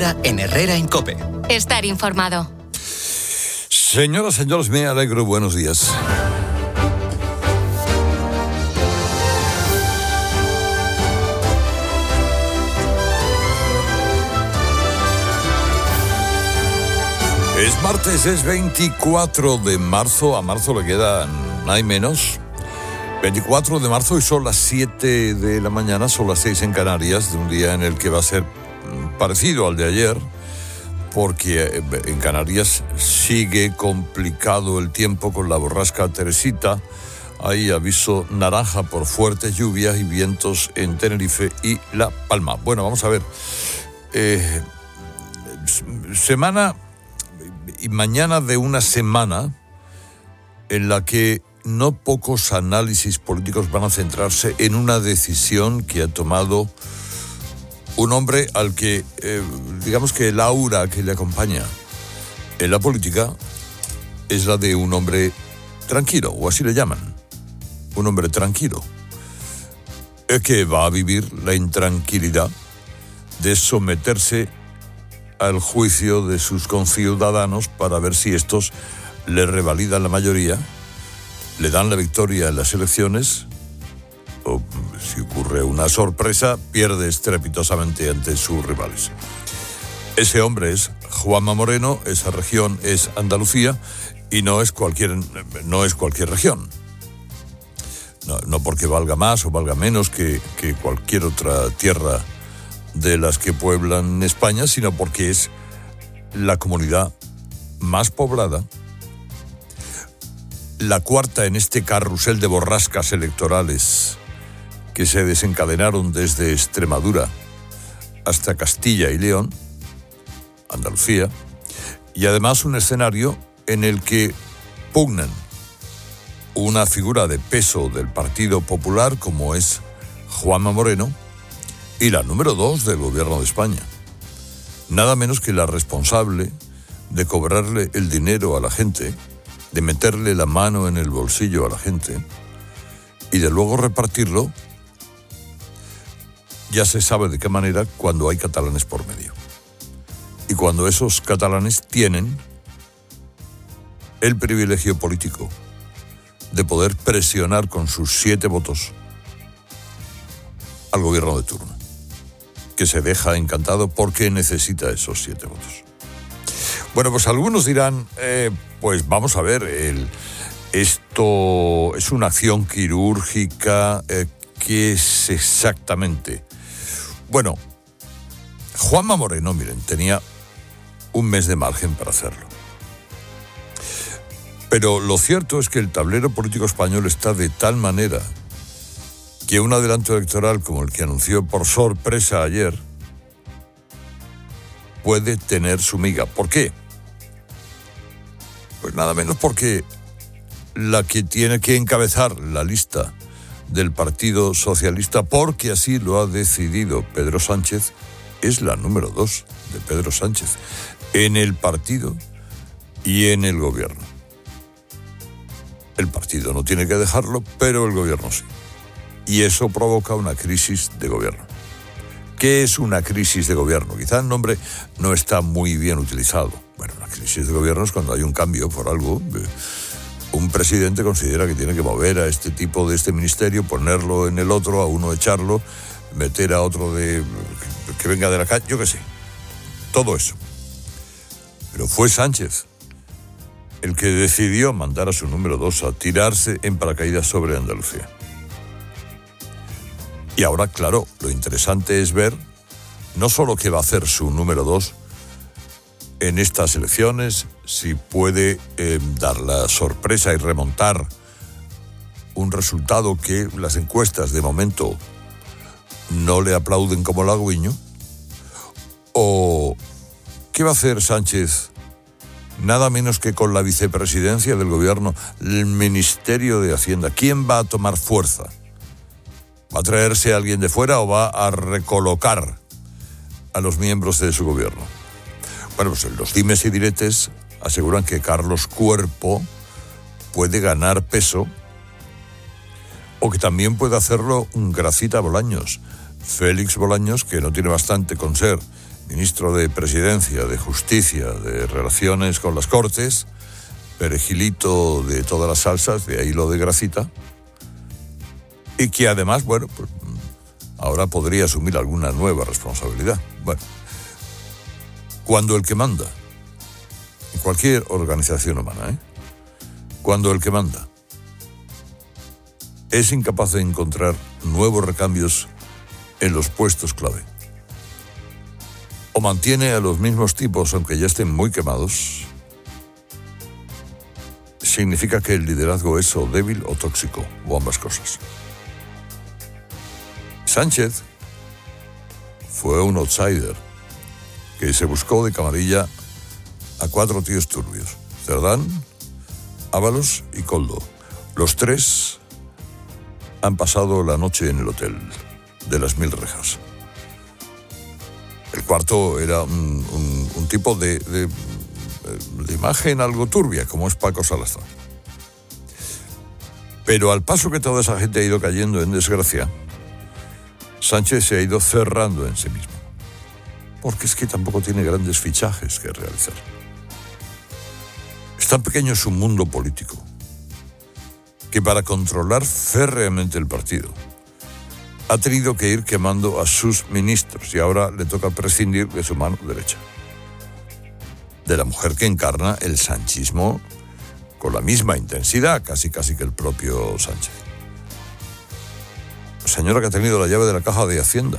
hora en Herrera en COPE. Estar informado. Señoras, señores, me alegro. Buenos días. Es martes, es 24 de marzo. A marzo le quedan nada y menos. 24 de marzo y son las 7 de la mañana, son las 6 en Canarias, de un día en el que va a ser parecido al de ayer, porque en Canarias sigue complicado el tiempo con la borrasca Teresita. Hay aviso naranja por fuertes lluvias y vientos en Tenerife y La Palma. Bueno, vamos a ver. Semana y mañana de una semana en la que no pocos análisis políticos van a centrarse en una decisión que ha tomado un hombre al que, digamos que el aura que le acompaña en la política es la de un hombre tranquilo, o así le llaman, un hombre tranquilo, es que va a vivir la intranquilidad de someterse al juicio de sus conciudadanos para ver si estos le revalidan la mayoría, le dan la victoria en las elecciones, o si ocurre una sorpresa, pierde estrepitosamente ante sus rivales. Ese hombre es Juanma Moreno, esa región es Andalucía, y no es cualquier región. No porque valga más o valga menos que cualquier otra tierra de las que pueblan España, sino porque es la comunidad más poblada, la cuarta en este carrusel de borrascas electorales que se desencadenaron desde Extremadura hasta Castilla y León, Andalucía, y además un escenario en el que pugnan una figura de peso del Partido Popular como es Juanma Moreno y la número 2 del gobierno de España, nada menos que la responsable de cobrarle el dinero a la gente, de meterle la mano en el bolsillo a la gente y de luego repartirlo, ya se sabe de qué manera, cuando hay catalanes por medio. Y cuando esos catalanes tienen el privilegio político de poder presionar con sus 7 votos al gobierno de turno, que se deja encantado porque necesita esos 7 votos. Bueno, pues algunos dirán, pues vamos a ver, esto es una acción quirúrgica, ¿qué es exactamente? Bueno, Juanma Moreno, miren, tenía un mes de margen para hacerlo. Pero lo cierto es que el tablero político español está de tal manera que un adelanto electoral como el que anunció por sorpresa ayer puede tener su miga. ¿Por qué? Pues nada menos porque la que tiene que encabezar la lista del Partido Socialista, porque así lo ha decidido Pedro Sánchez, es la número 2 de Pedro Sánchez en el partido y en el gobierno. El partido no tiene que dejarlo, pero el gobierno sí. Y eso provoca una crisis de gobierno. ¿Qué es una crisis de gobierno? Quizá el nombre no está muy bien utilizado. Bueno, una crisis de gobierno es cuando hay un cambio por algo. Un presidente considera que tiene que mover a este tipo de este ministerio, ponerlo en el otro, a uno echarlo, meter a otro que venga de la calle, yo qué sé. Todo eso. Pero fue Sánchez el que decidió mandar a su número 2 a tirarse en paracaídas sobre Andalucía. Y ahora, claro, lo interesante es ver no solo qué va a hacer su número 2 en estas elecciones, si puede dar la sorpresa y remontar un resultado que las encuestas de momento no le aplauden como halagüeño, o qué va a hacer Sánchez nada menos que con la vicepresidencia del gobierno, el Ministerio de Hacienda. ¿Quién va a tomar fuerza? ¿Va a traerse a alguien de fuera o va a recolocar a los miembros de su gobierno? Bueno, pues los dimes y diretes aseguran que Carlos Cuerpo puede ganar peso, o que también puede hacerlo un Gracita Bolaños. Félix Bolaños, que no tiene bastante con ser ministro de Presidencia, de Justicia, de Relaciones con las Cortes, perejilito de todas las salsas, de ahí lo de grasita, y que además, bueno, pues ahora podría asumir alguna nueva responsabilidad. Bueno, cuando el que manda, en cualquier organización humana, cuando el que manda es incapaz de encontrar nuevos recambios en los puestos clave, o mantiene a los mismos tipos aunque ya estén muy quemados, significa que el liderazgo es o débil o tóxico, o ambas cosas. Sánchez fue un outsider que se buscó de camarilla a 4 tíos turbios: Cerdán, Ábalos y Koldo. Los 3 han pasado la noche en el hotel de las 1000 rejas. El cuarto era un tipo de imagen algo turbia, como es Paco Salazar. Pero al paso que toda esa gente ha ido cayendo en desgracia, Sánchez se ha ido cerrando en sí mismo, porque es que tampoco tiene grandes fichajes que realizar. Es tan pequeño su mundo político que para controlar férreamente el partido ha tenido que ir quemando a sus ministros y ahora le toca prescindir de su mano derecha, de la mujer que encarna el sanchismo con la misma intensidad, casi que el propio Sánchez. Señora que ha tenido la llave de la caja de Hacienda.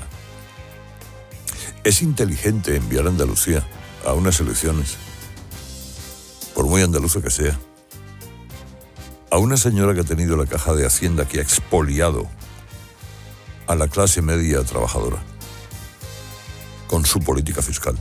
Es inteligente enviar a Andalucía a unas elecciones, por muy andaluza que sea, a una señora que ha tenido la caja de Hacienda, que ha expoliado a la clase media trabajadora con su política fiscal,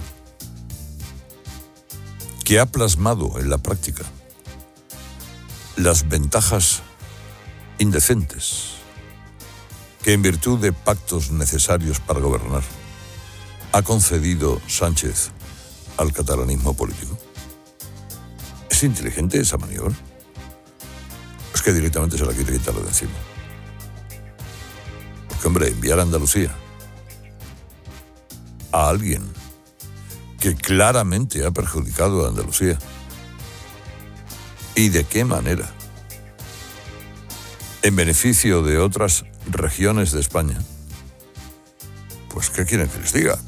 que ha plasmado en la práctica las ventajas indecentes que en virtud de pactos necesarios para gobernar ha concedido Sánchez al catalanismo político. ¿Es inteligente esa maniobra? Es que directamente se la quiere quitar de encima. Porque, hombre, enviar a Andalucía a alguien que claramente ha perjudicado a Andalucía, ¿y de qué manera?, en beneficio de otras regiones de España, pues ¿qué quieren que les diga?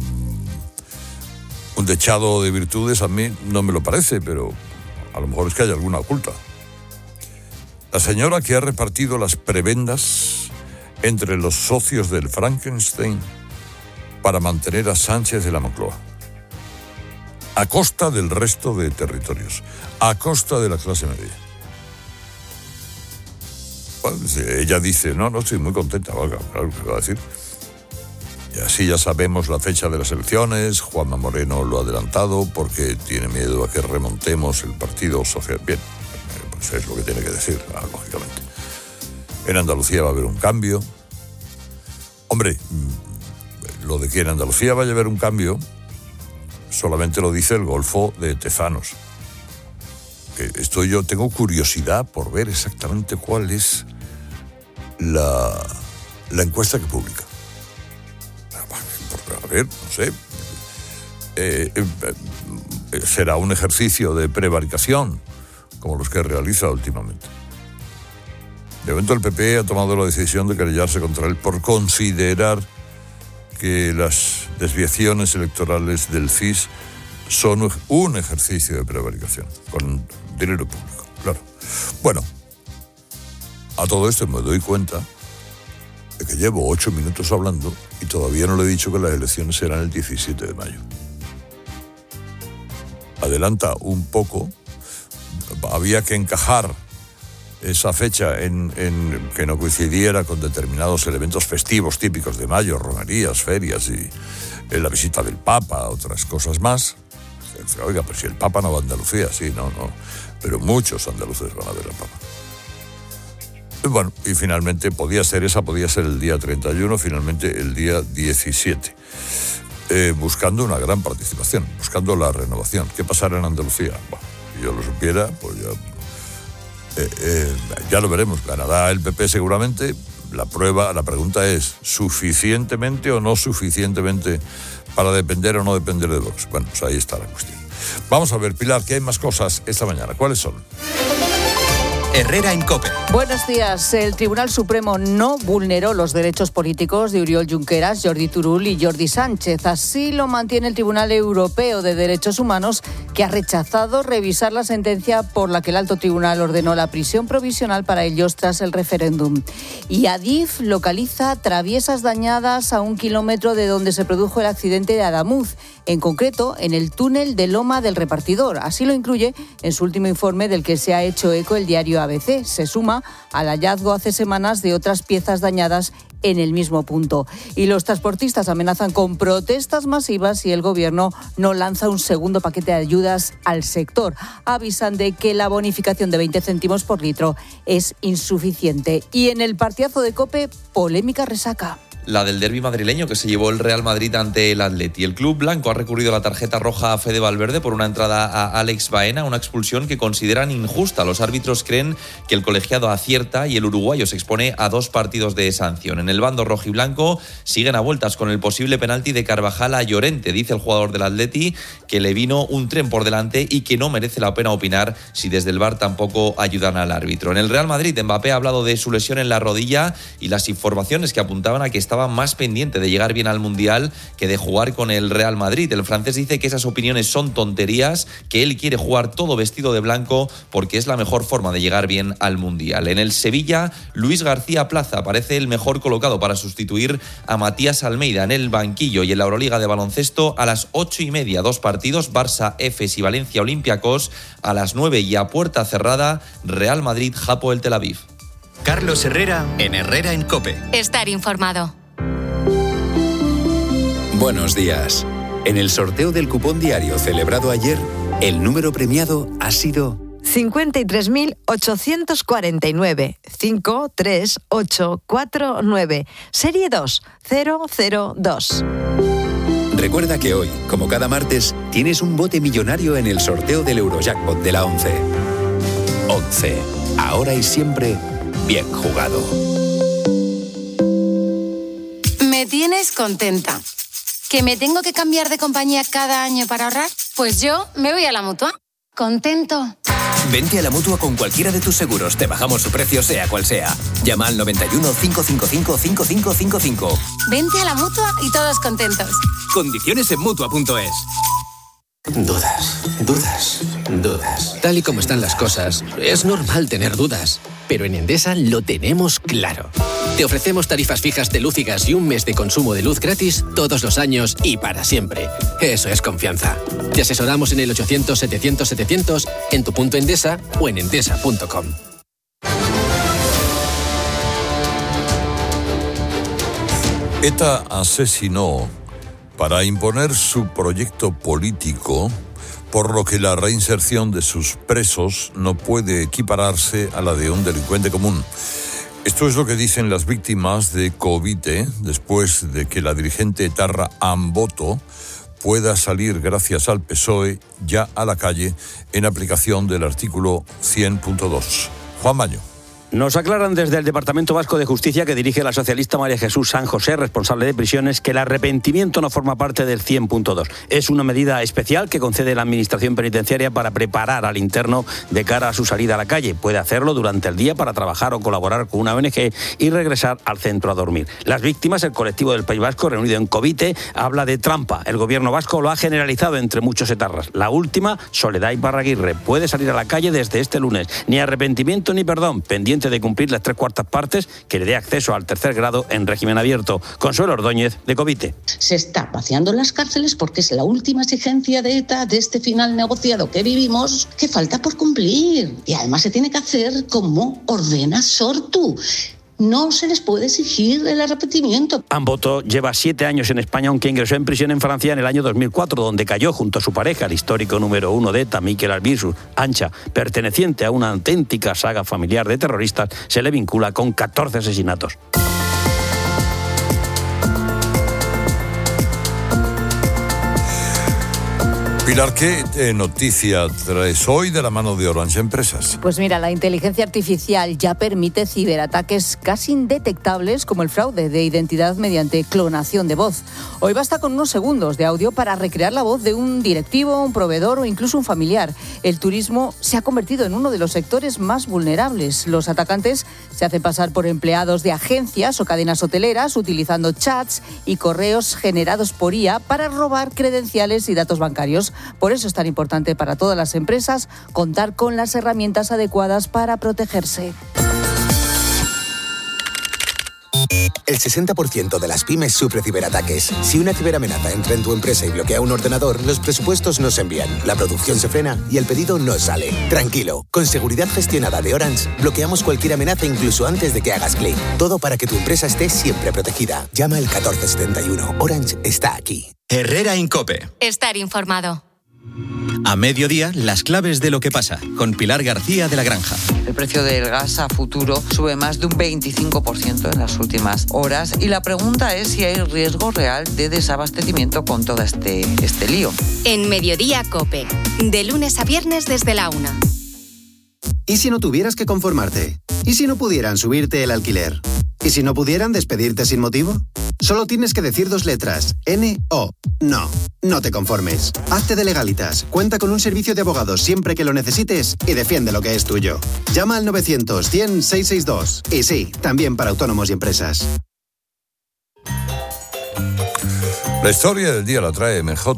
Un dechado de virtudes a mí no me lo parece, pero a lo mejor es que hay alguna oculta. La señora que ha repartido las prebendas entre los socios del Frankenstein para mantener a Sánchez de la Moncloa, a costa del resto de territorios, a costa de la clase media. Bueno, ella dice, no, estoy muy contenta, valga, claro que va a decir. Y así ya sabemos la fecha de las elecciones. Juanma Moreno lo ha adelantado porque tiene miedo a que remontemos el Partido Social. Bien, pues es lo que tiene que decir, lógicamente. En Andalucía va a haber un cambio. Hombre, lo de que en Andalucía vaya a haber un cambio solamente lo dice el Golfo de Tezanos. Yo tengo curiosidad por ver exactamente cuál es la encuesta que publica. A ver, no sé. Será un ejercicio de prevaricación, como los que realiza últimamente. De momento el PP ha tomado la decisión de querellarse contra él por considerar que las desviaciones electorales del CIS son un ejercicio de prevaricación con dinero público, claro. Bueno, a todo esto me doy cuenta de que llevo 8 minutos hablando y todavía no le he dicho que las elecciones serán el 17 de mayo. Adelanta un poco. Había que encajar esa fecha en que no coincidiera con determinados elementos festivos típicos de mayo, romerías, ferias y la visita del Papa, otras cosas más. Oiga, pero si el Papa no va a Andalucía, sí, no, pero muchos andaluces van a ver al Papa. Bueno, y finalmente podía ser el día 31, finalmente el día 17. Buscando una gran participación, buscando la renovación. ¿Qué pasará en Andalucía? Bueno, si yo lo supiera, pues ya lo veremos. Ganará el PP seguramente, La pregunta es, ¿suficientemente o no suficientemente para depender o no depender de Vox? Bueno, pues ahí está la cuestión. Vamos a ver, Pilar, que hay más cosas esta mañana. ¿Cuáles son? Herrera en COPE. Buenos días. El Tribunal Supremo no vulneró los derechos políticos de Oriol Junqueras, Jordi Turull y Jordi Sánchez. Así lo mantiene el Tribunal Europeo de Derechos Humanos, que ha rechazado revisar la sentencia por la que el Alto Tribunal ordenó la prisión provisional para ellos tras el referéndum. Y Adif localiza traviesas dañadas a 1 kilómetro de donde se produjo el accidente de Adamuz, en concreto en el túnel de Loma del Repartidor. Así lo incluye en su último informe, del que se ha hecho eco el diario ABC. Se suma al hallazgo hace semanas de otras piezas dañadas en el mismo punto. Y los transportistas amenazan con protestas masivas si el gobierno no lanza un segundo paquete de ayudas al sector. Avisan de que la bonificación de 20 céntimos por litro es insuficiente. Y en el partidazo de COPE, polémica resaca. La del derbi madrileño que se llevó el Real Madrid ante el Atleti. El club blanco ha recurrido la tarjeta roja a Fede Valverde por una entrada a Alex Baena, una expulsión que consideran injusta. Los árbitros creen que el colegiado acierta y el uruguayo se expone a 2 partidos de sanción. En el bando rojiblanco siguen a vueltas con el posible penalti de Carvajal a Llorente. Dice el jugador del Atleti que le vino un tren por delante y que no merece la pena opinar si desde el VAR tampoco ayudan al árbitro. En el Real Madrid, Mbappé ha hablado de su lesión en la rodilla y las informaciones que apuntaban a que estaba más pendiente de llegar bien al Mundial que de jugar con el Real Madrid. El francés dice que esas opiniones son tonterías, que él quiere jugar todo vestido de blanco porque es la mejor forma de llegar bien al Mundial. En el Sevilla, Luis García Plaza parece el mejor colocado para sustituir a Matías Almeida en el banquillo. Y en la Euroliga de baloncesto, a las 8:30, 2 partidos, Barça, Efes y Valencia Olympiacos. A las 9 y a puerta cerrada, Real Madrid, Hapoel Tel Aviv. Carlos Herrera en Herrera en COPE. Estar informado. Buenos días. En el sorteo del cupón diario celebrado ayer, el número premiado ha sido 53.849 53849, serie 2002. Recuerda que hoy, como cada martes, tienes un bote millonario en el sorteo del Eurojackpot de la 11. 11. Ahora y siempre, bien jugado. Me tienes contenta. ¿Que me tengo que cambiar de compañía cada año para ahorrar? Pues yo me voy a la Mutua. Contento. Vente a la Mutua con cualquiera de tus seguros. Te bajamos su precio, sea cual sea. Llama al 91 555 5555. Vente a la Mutua y todos contentos. Condiciones en Mutua.es. Dudas. Tal y como están las cosas, es normal tener dudas. Pero en Endesa lo tenemos claro. Te ofrecemos tarifas fijas de luz y gas y un mes de consumo de luz gratis todos los años y para siempre. Eso es confianza. Te asesoramos en el 800-700-700, en tu punto Endesa o en endesa.com. ETA asesinó para imponer su proyecto político, por lo que la reinserción de sus presos no puede equipararse a la de un delincuente común. Esto es lo que dicen las víctimas de Covite, después de que la dirigente etarra Amboto pueda salir, gracias al PSOE, ya a la calle en aplicación del artículo 100.2. Juan Maño. Nos aclaran desde el Departamento Vasco de Justicia, que dirige la socialista María Jesús San José, responsable de prisiones, que el arrepentimiento no forma parte del 100.2. Es una medida especial que concede la Administración Penitenciaria para preparar al interno de cara a su salida a la calle. Puede hacerlo durante el día para trabajar o colaborar con una ONG y regresar al centro a dormir. Las víctimas, el colectivo del País Vasco, reunido en Covite, habla de trampa. El gobierno vasco lo ha generalizado entre muchos etarras. La última, Soledad Iparraguirre, puede salir a la calle desde este lunes. Ni arrepentimiento ni perdón, pendiente de cumplir las 3/4 partes que le dé acceso al tercer grado en régimen abierto. Consuelo Ordóñez, de Covite. Se está vaciando en las cárceles porque es la última exigencia de ETA de este final negociado que vivimos, que falta por cumplir. Y además se tiene que hacer como ordena Sortu. No se les puede exigir el arrepentimiento. Amboto lleva 7 años en España, aunque ingresó en prisión en Francia en el año 2004, donde cayó junto a su pareja, el histórico número 1 de ETA, Mikel Albizu. Ancha, perteneciente a una auténtica saga familiar de terroristas, se le vincula con 14 asesinatos. Pilar, ¿qué noticia traes hoy de la mano de Orange Empresas? Pues mira, la inteligencia artificial ya permite ciberataques casi indetectables como el fraude de identidad mediante clonación de voz. Hoy basta con unos segundos de audio para recrear la voz de un directivo, un proveedor o incluso un familiar. El turismo se ha convertido en uno de los sectores más vulnerables. Los atacantes se hacen pasar por empleados de agencias o cadenas hoteleras utilizando chats y correos generados por IA para robar credenciales y datos bancarios. Por eso es tan importante para todas las empresas contar con las herramientas adecuadas para protegerse. El 60% de las pymes sufre ciberataques. Si una ciberamenaza entra en tu empresa y bloquea un ordenador, los presupuestos no se envían, la producción se frena y el pedido no sale. Tranquilo, con seguridad gestionada de Orange, bloqueamos cualquier amenaza incluso antes de que hagas clic. Todo para que tu empresa esté siempre protegida. Llama al 1471. Orange está aquí. Herrera Incope. Estar informado. A mediodía, las claves de lo que pasa, con Pilar García de la Granja. El precio del gas a futuro sube más de un 25% en las últimas horas y la pregunta es si hay riesgo real de desabastecimiento con todo este lío. En Mediodía COPE, de lunes a viernes desde la 1. ¿Y si no tuvieras que conformarte? ¿Y si no pudieran subirte el alquiler? ¿Y si no pudieran despedirte sin motivo? Solo tienes que decir 2 letras, N-O. No, no te conformes. Hazte de Legalitas, cuenta con un servicio de abogados siempre que lo necesites y defiende lo que es tuyo. Llama al 900-100-662. Y sí, también para autónomos y empresas. La historia del día la trae MJ.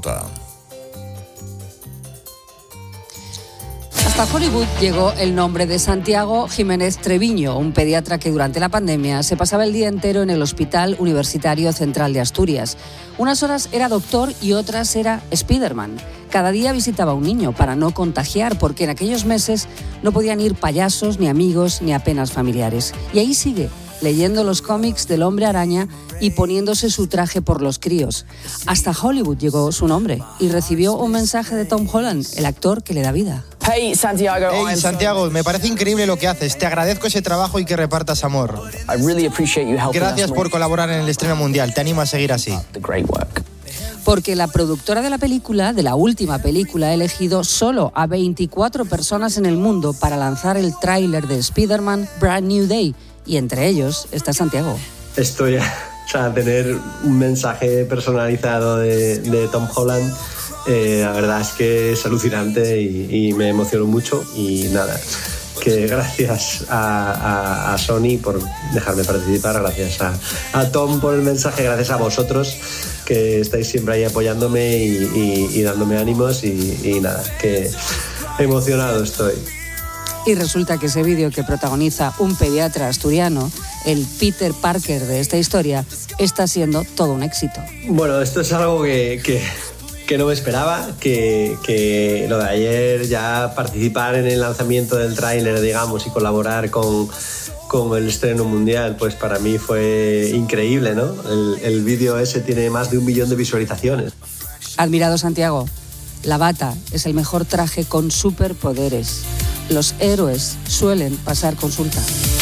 Hasta Hollywood llegó el nombre de Santiago Jiménez Treviño, un pediatra que durante la pandemia se pasaba el día entero en el Hospital Universitario Central de Asturias. Unas horas era doctor y otras era Spiderman. Cada día visitaba a un niño para no contagiar, porque en aquellos meses no podían ir payasos, ni amigos, ni apenas familiares. Y ahí sigue, leyendo los cómics del Hombre Araña y poniéndose su traje por los críos. Hasta Hollywood llegó su nombre y recibió un mensaje de Tom Holland, el actor que le da vida. Hey Santiago, me parece increíble lo que haces. Te agradezco ese trabajo y que repartas amor. Gracias por colaborar en el estreno mundial. Te animo a seguir así. Porque la productora de la película, de la última película, ha elegido solo a 24 personas en el mundo para lanzar el tráiler de Spider-Man Brand New Day. Y entre ellos está Santiago. Tener un mensaje personalizado de Tom Holland, la verdad es que es alucinante y me emocionó mucho. Y nada, que gracias a Sony por dejarme participar, gracias a Tom por el mensaje, gracias a vosotros que estáis siempre ahí apoyándome y dándome ánimos y nada, que emocionado estoy. Y resulta que ese vídeo que protagoniza un pediatra asturiano, el Peter Parker de esta historia, está siendo todo un éxito. Bueno, esto es algo que no me esperaba, que lo de ayer, ya participar en el lanzamiento del tráiler, digamos, y colaborar con el estreno mundial, pues para mí fue increíble, ¿no? El vídeo ese tiene más de 1 millón de visualizaciones. Admirado Santiago, la bata es el mejor traje con superpoderes. Los héroes suelen pasar consulta.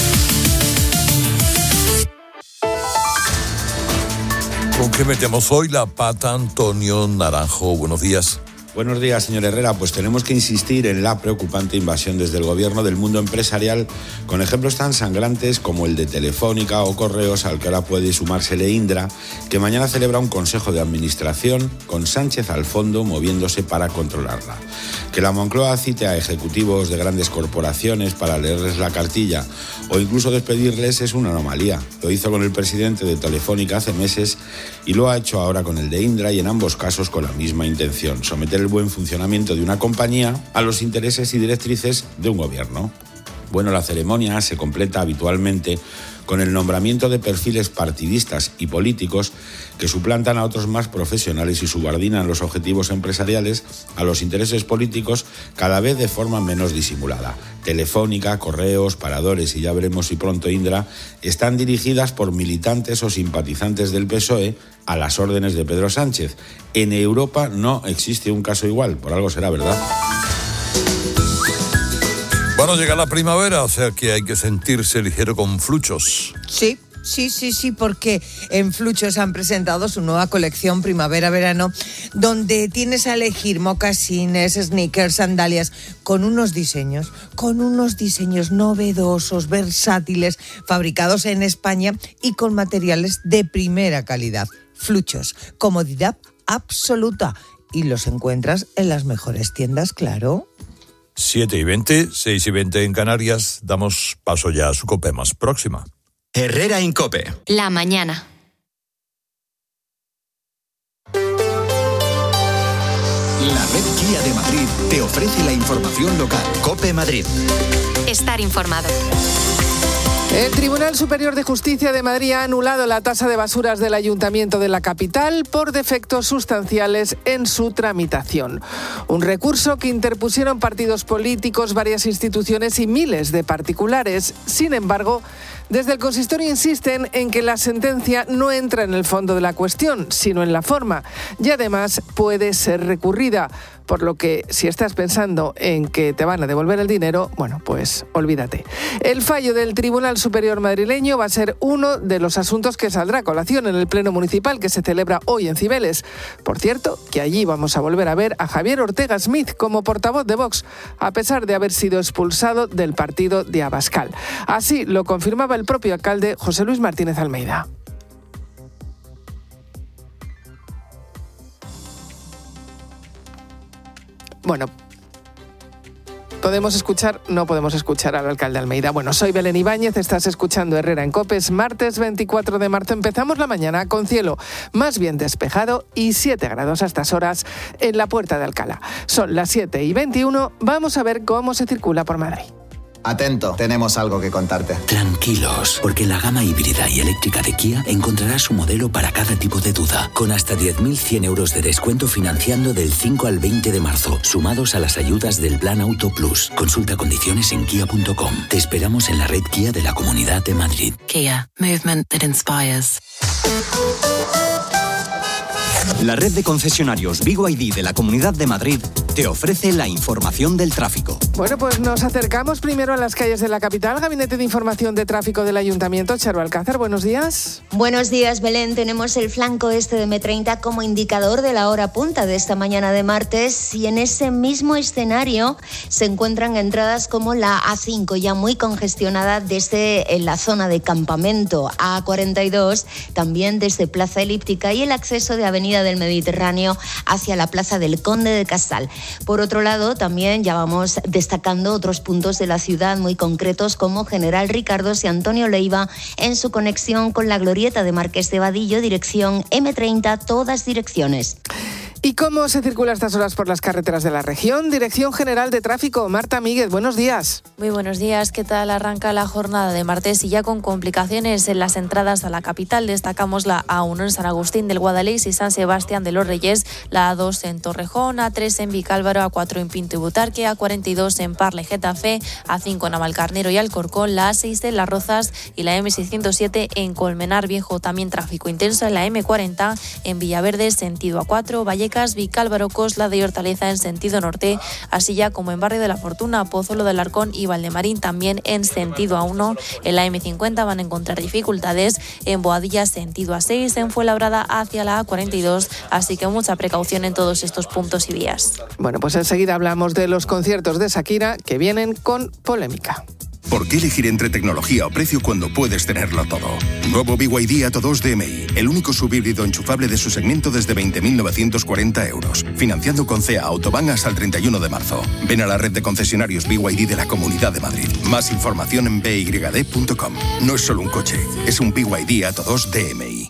¿Con qué metemos hoy la pata, Antonio Naranjo? Buenos días. Buenos días, señor Herrera. Pues tenemos que insistir en la preocupante invasión desde el gobierno del mundo empresarial, con ejemplos tan sangrantes como el de Telefónica o Correos, al que ahora puede sumársele Indra, que mañana celebra un consejo de administración con Sánchez al fondo moviéndose para controlarla. Que la Moncloa cite a ejecutivos de grandes corporaciones para leerles la cartilla o incluso despedirles es una anomalía. Lo hizo con el presidente de Telefónica hace meses y lo ha hecho ahora con el de Indra, y en ambos casos con la misma intención: someter el buen funcionamiento de una compañía a los intereses y directrices de un gobierno. Bueno, la ceremonia se completa habitualmente con el nombramiento de perfiles partidistas y políticos que suplantan a otros más profesionales y subordinan los objetivos empresariales a los intereses políticos, cada vez de forma menos disimulada. Telefónica, Correos, Paradores y ya veremos si pronto Indra están dirigidas por militantes o simpatizantes del PSOE a las órdenes de Pedro Sánchez. En Europa no existe un caso igual, por algo será, ¿verdad? Bueno, llega la primavera, o sea que hay que sentirse ligero con fluchos. Sí, Sí, porque en Fluchos han presentado su nueva colección primavera-verano, donde tienes a elegir mocasines, sneakers, sandalias, con unos diseños novedosos, versátiles, fabricados en España y con materiales de primera calidad. Fluchos, comodidad absoluta. Y los encuentras en las mejores tiendas, claro. 7:20, 6:20 en Canarias. Damos paso ya a su COPE más próxima. Herrera en COPE. La mañana. La red Kia de Madrid te ofrece la información local. COPE Madrid. Estar informado. El Tribunal Superior de Justicia de Madrid ha anulado la tasa de basuras del Ayuntamiento de la capital por defectos sustanciales en su tramitación. Un recurso que interpusieron partidos políticos, varias instituciones y miles de particulares. Sin embargo, desde el consistorio insisten en que la sentencia no entra en el fondo de la cuestión, sino en la forma, y además puede ser recurrida. Por lo que, si estás pensando en que te van a devolver el dinero, bueno, pues olvídate. El fallo del Tribunal Superior madrileño va a ser uno de los asuntos que saldrá a colación en el Pleno Municipal que se celebra hoy en Cibeles. Por cierto, que allí vamos a volver a ver a Javier Ortega Smith como portavoz de Vox, a pesar de haber sido expulsado del partido de Abascal. Así lo confirmaba el propio alcalde José Luis Martínez Almeida. Bueno, no podemos escuchar al alcalde Almeida. Bueno, soy Belén Ibáñez, estás escuchando Herrera en COPE. Es martes 24 de marzo. Empezamos la mañana con cielo más bien despejado y 7 grados a estas horas en la Puerta de Alcalá. Son las 7:21. Vamos a ver cómo se circula por Madrid. Atento, tenemos algo que contarte. Tranquilos, porque en la gama híbrida y eléctrica de Kia encontrarás un modelo para cada tipo de duda, con hasta 10.100 euros de descuento financiando del 5 al 20 de marzo, sumados a las ayudas del Plan Auto Plus. Consulta condiciones en kia.com. Te esperamos en la red Kia de la Comunidad de Madrid. Kia, movement that inspires. La red de concesionarios BYD de la Comunidad de Madrid te ofrece la información del tráfico. Bueno, pues nos acercamos primero a las calles de la capital. Gabinete de Información de Tráfico del Ayuntamiento, Charo Alcázar, buenos días. Buenos días, Belén. Tenemos el flanco este de M30 como indicador de la hora punta de esta mañana de martes, y en ese mismo escenario se encuentran entradas como la A5, ya muy congestionada desde la zona de Campamento, A42, también desde Plaza Elíptica, y el acceso de Avenida del Mediterráneo hacia la Plaza del Conde de Casal. Por otro lado, también ya vamos destacando otros puntos de la ciudad muy concretos como General Ricardos y Antonio Leiva en su conexión con la glorieta de Marqués de Vadillo, dirección M30, todas direcciones. ¿Y cómo se circula a estas horas por las carreteras de la región? Dirección General de Tráfico, Marta Míguez, buenos días. Muy buenos días, ¿qué tal? Arranca la jornada de martes y ya con complicaciones en las entradas a la capital. Destacamos la A1 en San Agustín del Guadalix y San Sebastián de los Reyes, la A2 en Torrejón, A3 en Vicálvaro, A4 en Pinto y Butarque, A42 en Parla y Getafe, A5 en Navalcarnero y Alcorcón, la A6 en Las Rozas y la M607 en Colmenar Viejo. También tráfico intenso en la M40 en Villaverde, sentido A4, Vallecas, Vicálvaro, Cosla de Hortaleza en sentido norte, así ya como en Barrio de la Fortuna, Pozuelo del Arcón y Valdemarín también en sentido A1. En la M50 van a encontrar dificultades en Boadilla sentido A6, en Fuenlabrada hacia la A42, así que mucha precaución en todos estos puntos y vías. Bueno, pues enseguida hablamos de los conciertos de Shakira que vienen con polémica. ¿Por qué elegir entre tecnología o precio cuando puedes tenerlo todo? Nuevo BYD Atto 2 DMI, el único subhíbrido enchufable de su segmento desde 20.940 euros. Financiando con CEA Autobahn hasta el 31 de marzo. Ven a la red de concesionarios BYD de la Comunidad de Madrid. Más información en byd.com. No es solo un coche, es un BYD Atto 2 DMI.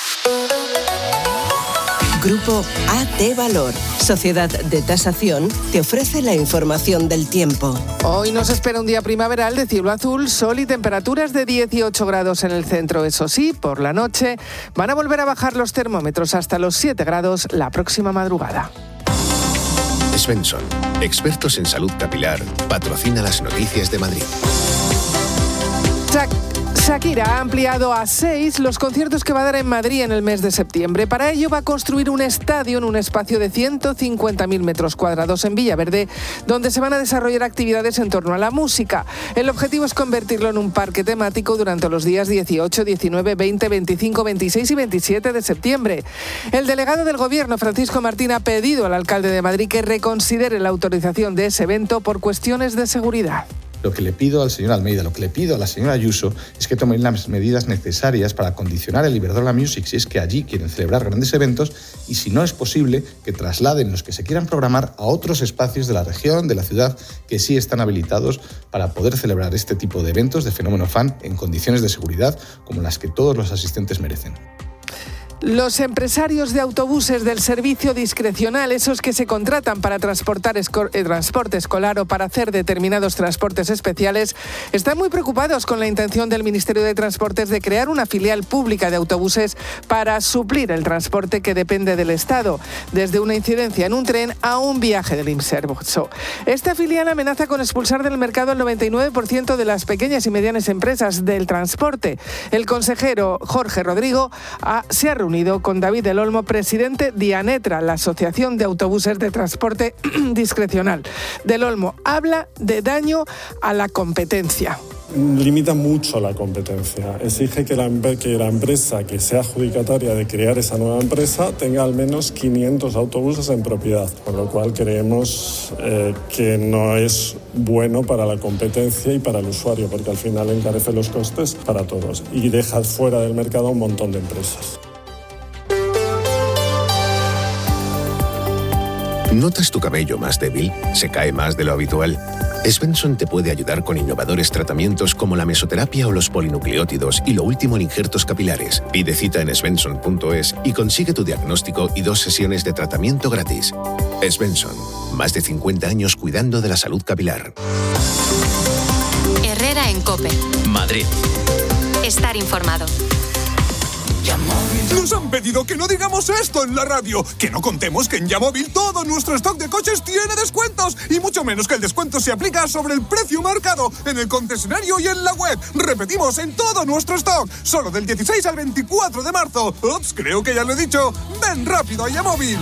Grupo AT Valor, Sociedad de Tasación, te ofrece la información del tiempo. Hoy nos espera un día primaveral de cielo azul, sol y temperaturas de 18 grados en el centro. Eso sí, por la noche van a volver a bajar los termómetros hasta los 7 grados la próxima madrugada. Svensson, expertos en salud capilar, patrocina las noticias de Madrid. Shakira ha ampliado a 6 los conciertos que va a dar en Madrid en el mes de septiembre. Para ello va a construir un estadio en un espacio de 150.000 metros cuadrados en Villaverde, donde se van a desarrollar actividades en torno a la música. El objetivo es convertirlo en un parque temático durante los días 18, 19, 20, 25, 26 y 27 de septiembre. El delegado del Gobierno, Francisco Martín, ha pedido al alcalde de Madrid que reconsidere la autorización de ese evento por cuestiones de seguridad. Lo que le pido al señor Almeida, lo que le pido a la señora Ayuso es que tomen las medidas necesarias para condicionar el Iberdrola Music si es que allí quieren celebrar grandes eventos y si no es posible que trasladen los que se quieran programar a otros espacios de la región, de la ciudad, que sí están habilitados para poder celebrar este tipo de eventos de fenómeno fan en condiciones de seguridad como las que todos los asistentes merecen. Los empresarios de autobuses del servicio discrecional, esos que se contratan para transportar transporte escolar o para hacer determinados transportes especiales, están muy preocupados con la intención del Ministerio de Transportes de crear una filial pública de autobuses para suplir el transporte que depende del Estado, desde una incidencia en un tren a un viaje del Imserso. Esta filial amenaza con expulsar del mercado al 99% de las pequeñas y medianas empresas del transporte. El consejero Jorge Rodrigo se ha reunido con David del Olmo, presidente de ANETRA, la Asociación de Autobuses de Transporte Discrecional. Del Olmo habla de daño a la competencia. Limita mucho la competencia. Exige que la empresa que sea adjudicataria de crear esa nueva empresa tenga al menos 500 autobuses en propiedad, con lo cual creemos que no es bueno para la competencia y para el usuario, porque al final encarece los costes para todos y deja fuera del mercado a un montón de empresas. ¿Notas tu cabello más débil? ¿Se cae más de lo habitual? Svensson te puede ayudar con innovadores tratamientos como la mesoterapia o los polinucleótidos y lo último en injertos capilares. Pide cita en svensson.es y consigue tu diagnóstico y 2 sesiones de tratamiento gratis. Svensson, más de 50 años cuidando de la salud capilar. Herrera en COPE. Madrid. Estar informado. Nos han pedido que no digamos esto en la radio, que no contemos que en Yamóvil todo nuestro stock de coches tiene descuentos y mucho menos que el descuento se aplica sobre el precio marcado en el concesionario y en la web. Repetimos, en todo nuestro stock, solo del 16 al 24 de marzo. Ups, creo que ya lo he dicho. Ven rápido a Yamóvil.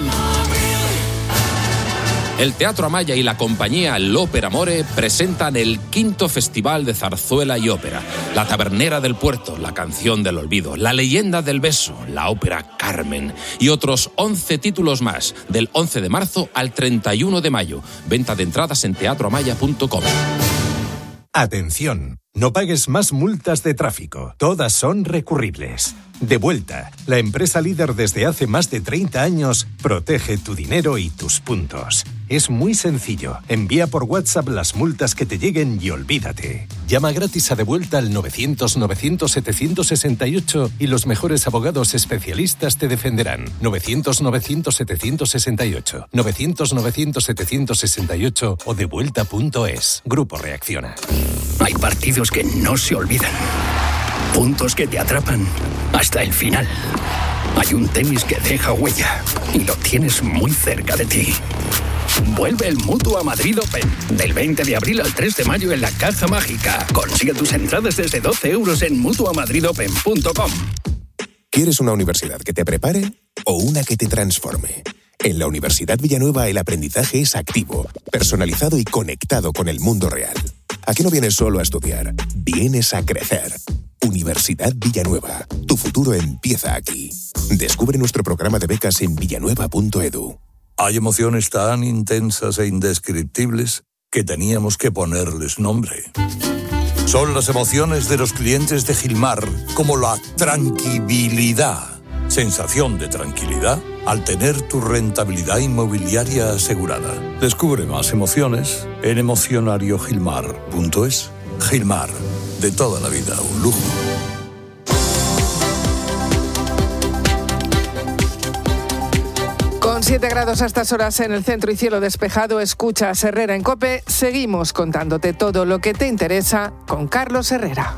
El Teatro Amaya y la compañía L'Ópera Amore presentan el 5º Festival de Zarzuela y Ópera. La Tabernera del Puerto, La Canción del Olvido, La Leyenda del Beso, la ópera Carmen y otros 11 títulos más, del 11 de marzo al 31 de mayo. Venta de entradas en teatroamaya.com. Atención, no pagues más multas de tráfico. Todas son recurribles. Devuelta, la empresa líder desde hace más de 30 años, protege tu dinero y tus puntos. Es muy sencillo. Envía por WhatsApp las multas que te lleguen y olvídate. Llama gratis a Devuelta al 900-900-768 y los mejores abogados especialistas te defenderán. 900-900-768, 900-900-768 o devuelta.es. Grupo Reacciona. Hay partidos que no se olvidan. Puntos que te atrapan hasta el final. Hay un tenis que deja huella y lo tienes muy cerca de ti. Vuelve el Mutua Madrid Open del 20 de abril al 3 de mayo en la Caja Mágica. Consigue tus entradas desde 12 euros en mutuamadridopen.com. ¿Quieres una universidad que te prepare o una que te transforme? En la Universidad Villanueva el aprendizaje es activo, personalizado y conectado con el mundo real. Aquí no vienes solo a estudiar, vienes a crecer. Universidad Villanueva. Tu futuro empieza aquí. Descubre nuestro programa de becas en villanueva.edu. Hay emociones tan intensas e indescriptibles que teníamos que ponerles nombre. Son las emociones de los clientes de Gilmar, como la tranquilidad. Sensación de tranquilidad al tener tu rentabilidad inmobiliaria asegurada. Descubre más emociones en emocionariogilmar.es. Gilmar, de toda la vida, un lujo. Con 7 grados a estas horas en el centro y cielo despejado, escuchas Herrera en COPE. Seguimos contándote todo lo que te interesa con Carlos Herrera.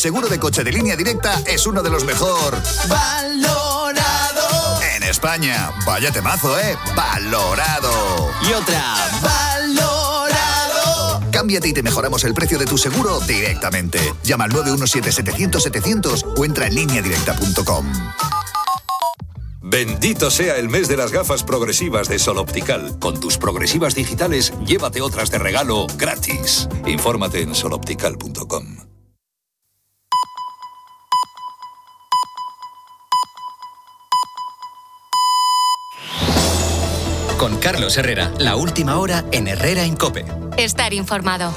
seguro de coche de Línea Directa es uno de los mejor valorado en España. Vaya temazo, valorado. y otra valorado. Cámbiate y te mejoramos el precio de tu seguro directamente. Llama al 917-700-700 o entra en lineadirecta.com. Bendito sea el mes de las gafas progresivas de Sol Optical. Con tus progresivas digitales, llévate otras de regalo gratis. Infórmate en soloptical.com. Con Carlos Herrera, la última hora en Herrera en COPE. Estar informado.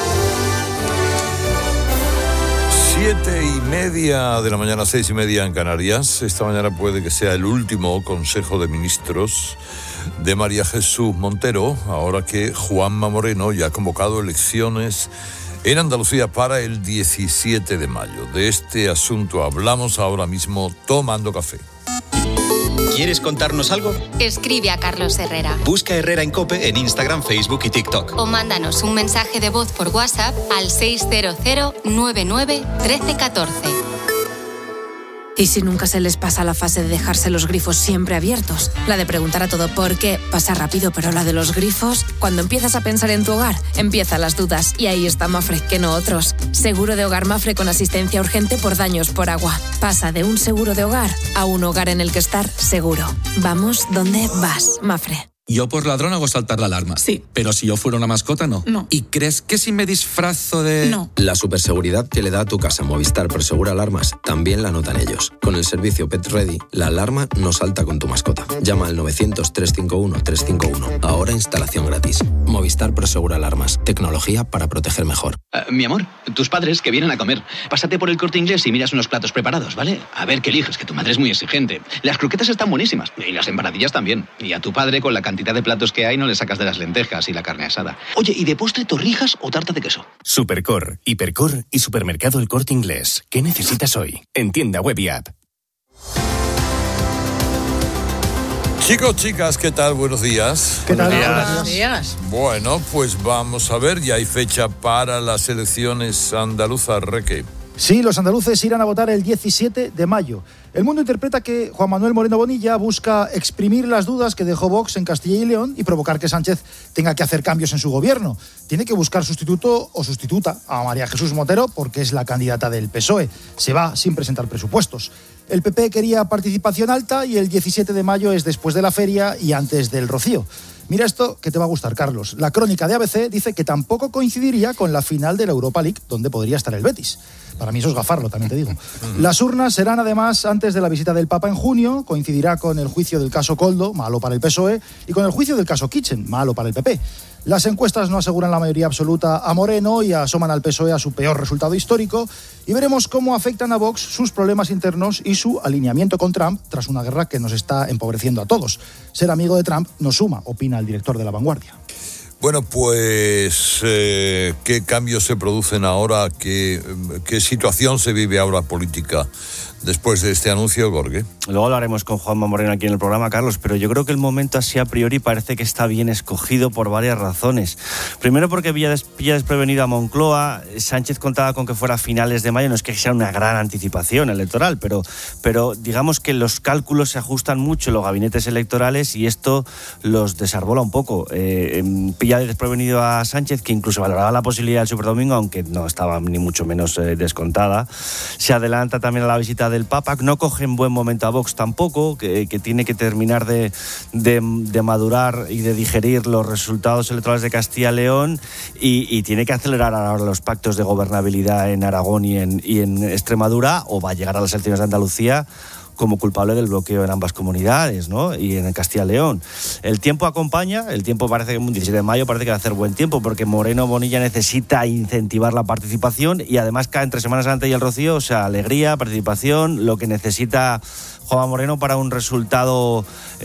7:30 de la mañana, 6:30 en Canarias. Esta mañana puede que sea el último Consejo de Ministros de María Jesús Montero, ahora que Juanma Moreno ya ha convocado elecciones en Andalucía para el 17 de mayo. De este asunto hablamos ahora mismo tomando café. ¿Quieres contarnos algo? Escribe a Carlos Herrera. Busca Herrera en COPE en Instagram, Facebook y TikTok. O mándanos un mensaje de voz por WhatsApp al 600 99 13 14. ¿Y si nunca se les pasa la fase de dejarse los grifos siempre abiertos? La de preguntar a todo por qué pasa rápido, pero la de los grifos, cuando empiezas a pensar en tu hogar, empiezan las dudas. Y ahí está Mafre, que no otros. Seguro de hogar Mafre con asistencia urgente por daños por agua. Pasa de un seguro de hogar a un hogar en el que estar seguro. Vamos donde vas, Mafre. Yo por ladrón hago saltar la alarma. Sí. Pero si yo fuera una mascota, no. No. ¿Y crees que si me disfrazo de...? No. La superseguridad que le da a tu casa Movistar Prosegura Alarmas también la notan ellos. Con el servicio Pet Ready, la alarma no salta con tu mascota. Llama al 900-351-351. Ahora instalación gratis. Movistar Prosegura Alarmas. Tecnología para proteger mejor. Mi amor, tus padres que vienen a comer. Pásate por el Corte Inglés y miras unos platos preparados, ¿vale? A ver qué eliges, que tu madre es muy exigente. Las croquetas están buenísimas. Y las empanadillas también. Y a tu padre, con la cantidad de platos que hay, no le sacas de las lentejas y la carne asada. Oye, ¿y de postre torrijas o tarta de queso? Supercor, Hipercor y Supermercado El Corte Inglés. ¿Qué necesitas hoy? En tienda web y app. Chicos, chicas, ¿qué tal? Buenos días. ¿Qué tal? Buenos días. Bueno, pues vamos a ver, ya hay fecha para las elecciones andaluzas, Reque. Sí, los andaluces irán a votar el 17 de mayo. El mundo interpreta que Juan Manuel Moreno Bonilla busca exprimir las dudas que dejó Vox en Castilla y León y provocar que Sánchez tenga que hacer cambios en su gobierno. Tiene que buscar sustituto o sustituta a María Jesús Montero porque es la candidata del PSOE. Se va sin presentar presupuestos. El PP quería participación alta y el 17 de mayo es después de la feria y antes del Rocío. Mira esto que te va a gustar, Carlos. La crónica de ABC dice que tampoco coincidiría con la final de la Europa League, donde podría estar el Betis. Para mí eso es gafarlo, también te digo. Las urnas serán además antes de la visita del Papa en junio, coincidirá con el juicio del caso Koldo, malo para el PSOE, y con el juicio del caso Kitchen, malo para el PP. Las encuestas no aseguran la mayoría absoluta a Moreno y asoman al PSOE a su peor resultado histórico, y veremos cómo afectan a Vox sus problemas internos y su alineamiento con Trump tras una guerra que nos está empobreciendo a todos. Ser amigo de Trump no suma, opina el director de La Vanguardia. Bueno, pues, ¿qué cambios se producen ahora? ¿Qué situación se vive ahora política después de este anuncio, Gorge? Luego hablaremos con Juanma Moreno aquí en el programa, Carlos, pero yo creo que el momento así a priori parece que está bien escogido por varias razones. Primero porque pilla desprevenido a Moncloa. Sánchez contaba con que fuera a finales de mayo, no es que sea una gran anticipación electoral, pero digamos que los cálculos se ajustan mucho en los gabinetes electorales y esto los desarbola un poco. Pilla desprevenido a Sánchez, que incluso valoraba la posibilidad del Superdomingo, aunque no estaba ni mucho menos descontada. Se adelanta también a la visita del Papa, no coge en buen momento a Vox tampoco, que tiene que terminar de madurar y de digerir los resultados electorales de Castilla y León y tiene que acelerar ahora los pactos de gobernabilidad en Aragón y en Extremadura, o va a llegar a las elecciones de Andalucía como culpable del bloqueo en ambas comunidades, ¿no? Y en Castilla y León. El tiempo acompaña, el tiempo parece que el 17 de mayo parece que va a hacer buen tiempo, porque Moreno Bonilla necesita incentivar la participación y además cae entre Semana Santa y el Rocío, o sea, alegría, participación, lo que necesita Juanma Moreno para un resultado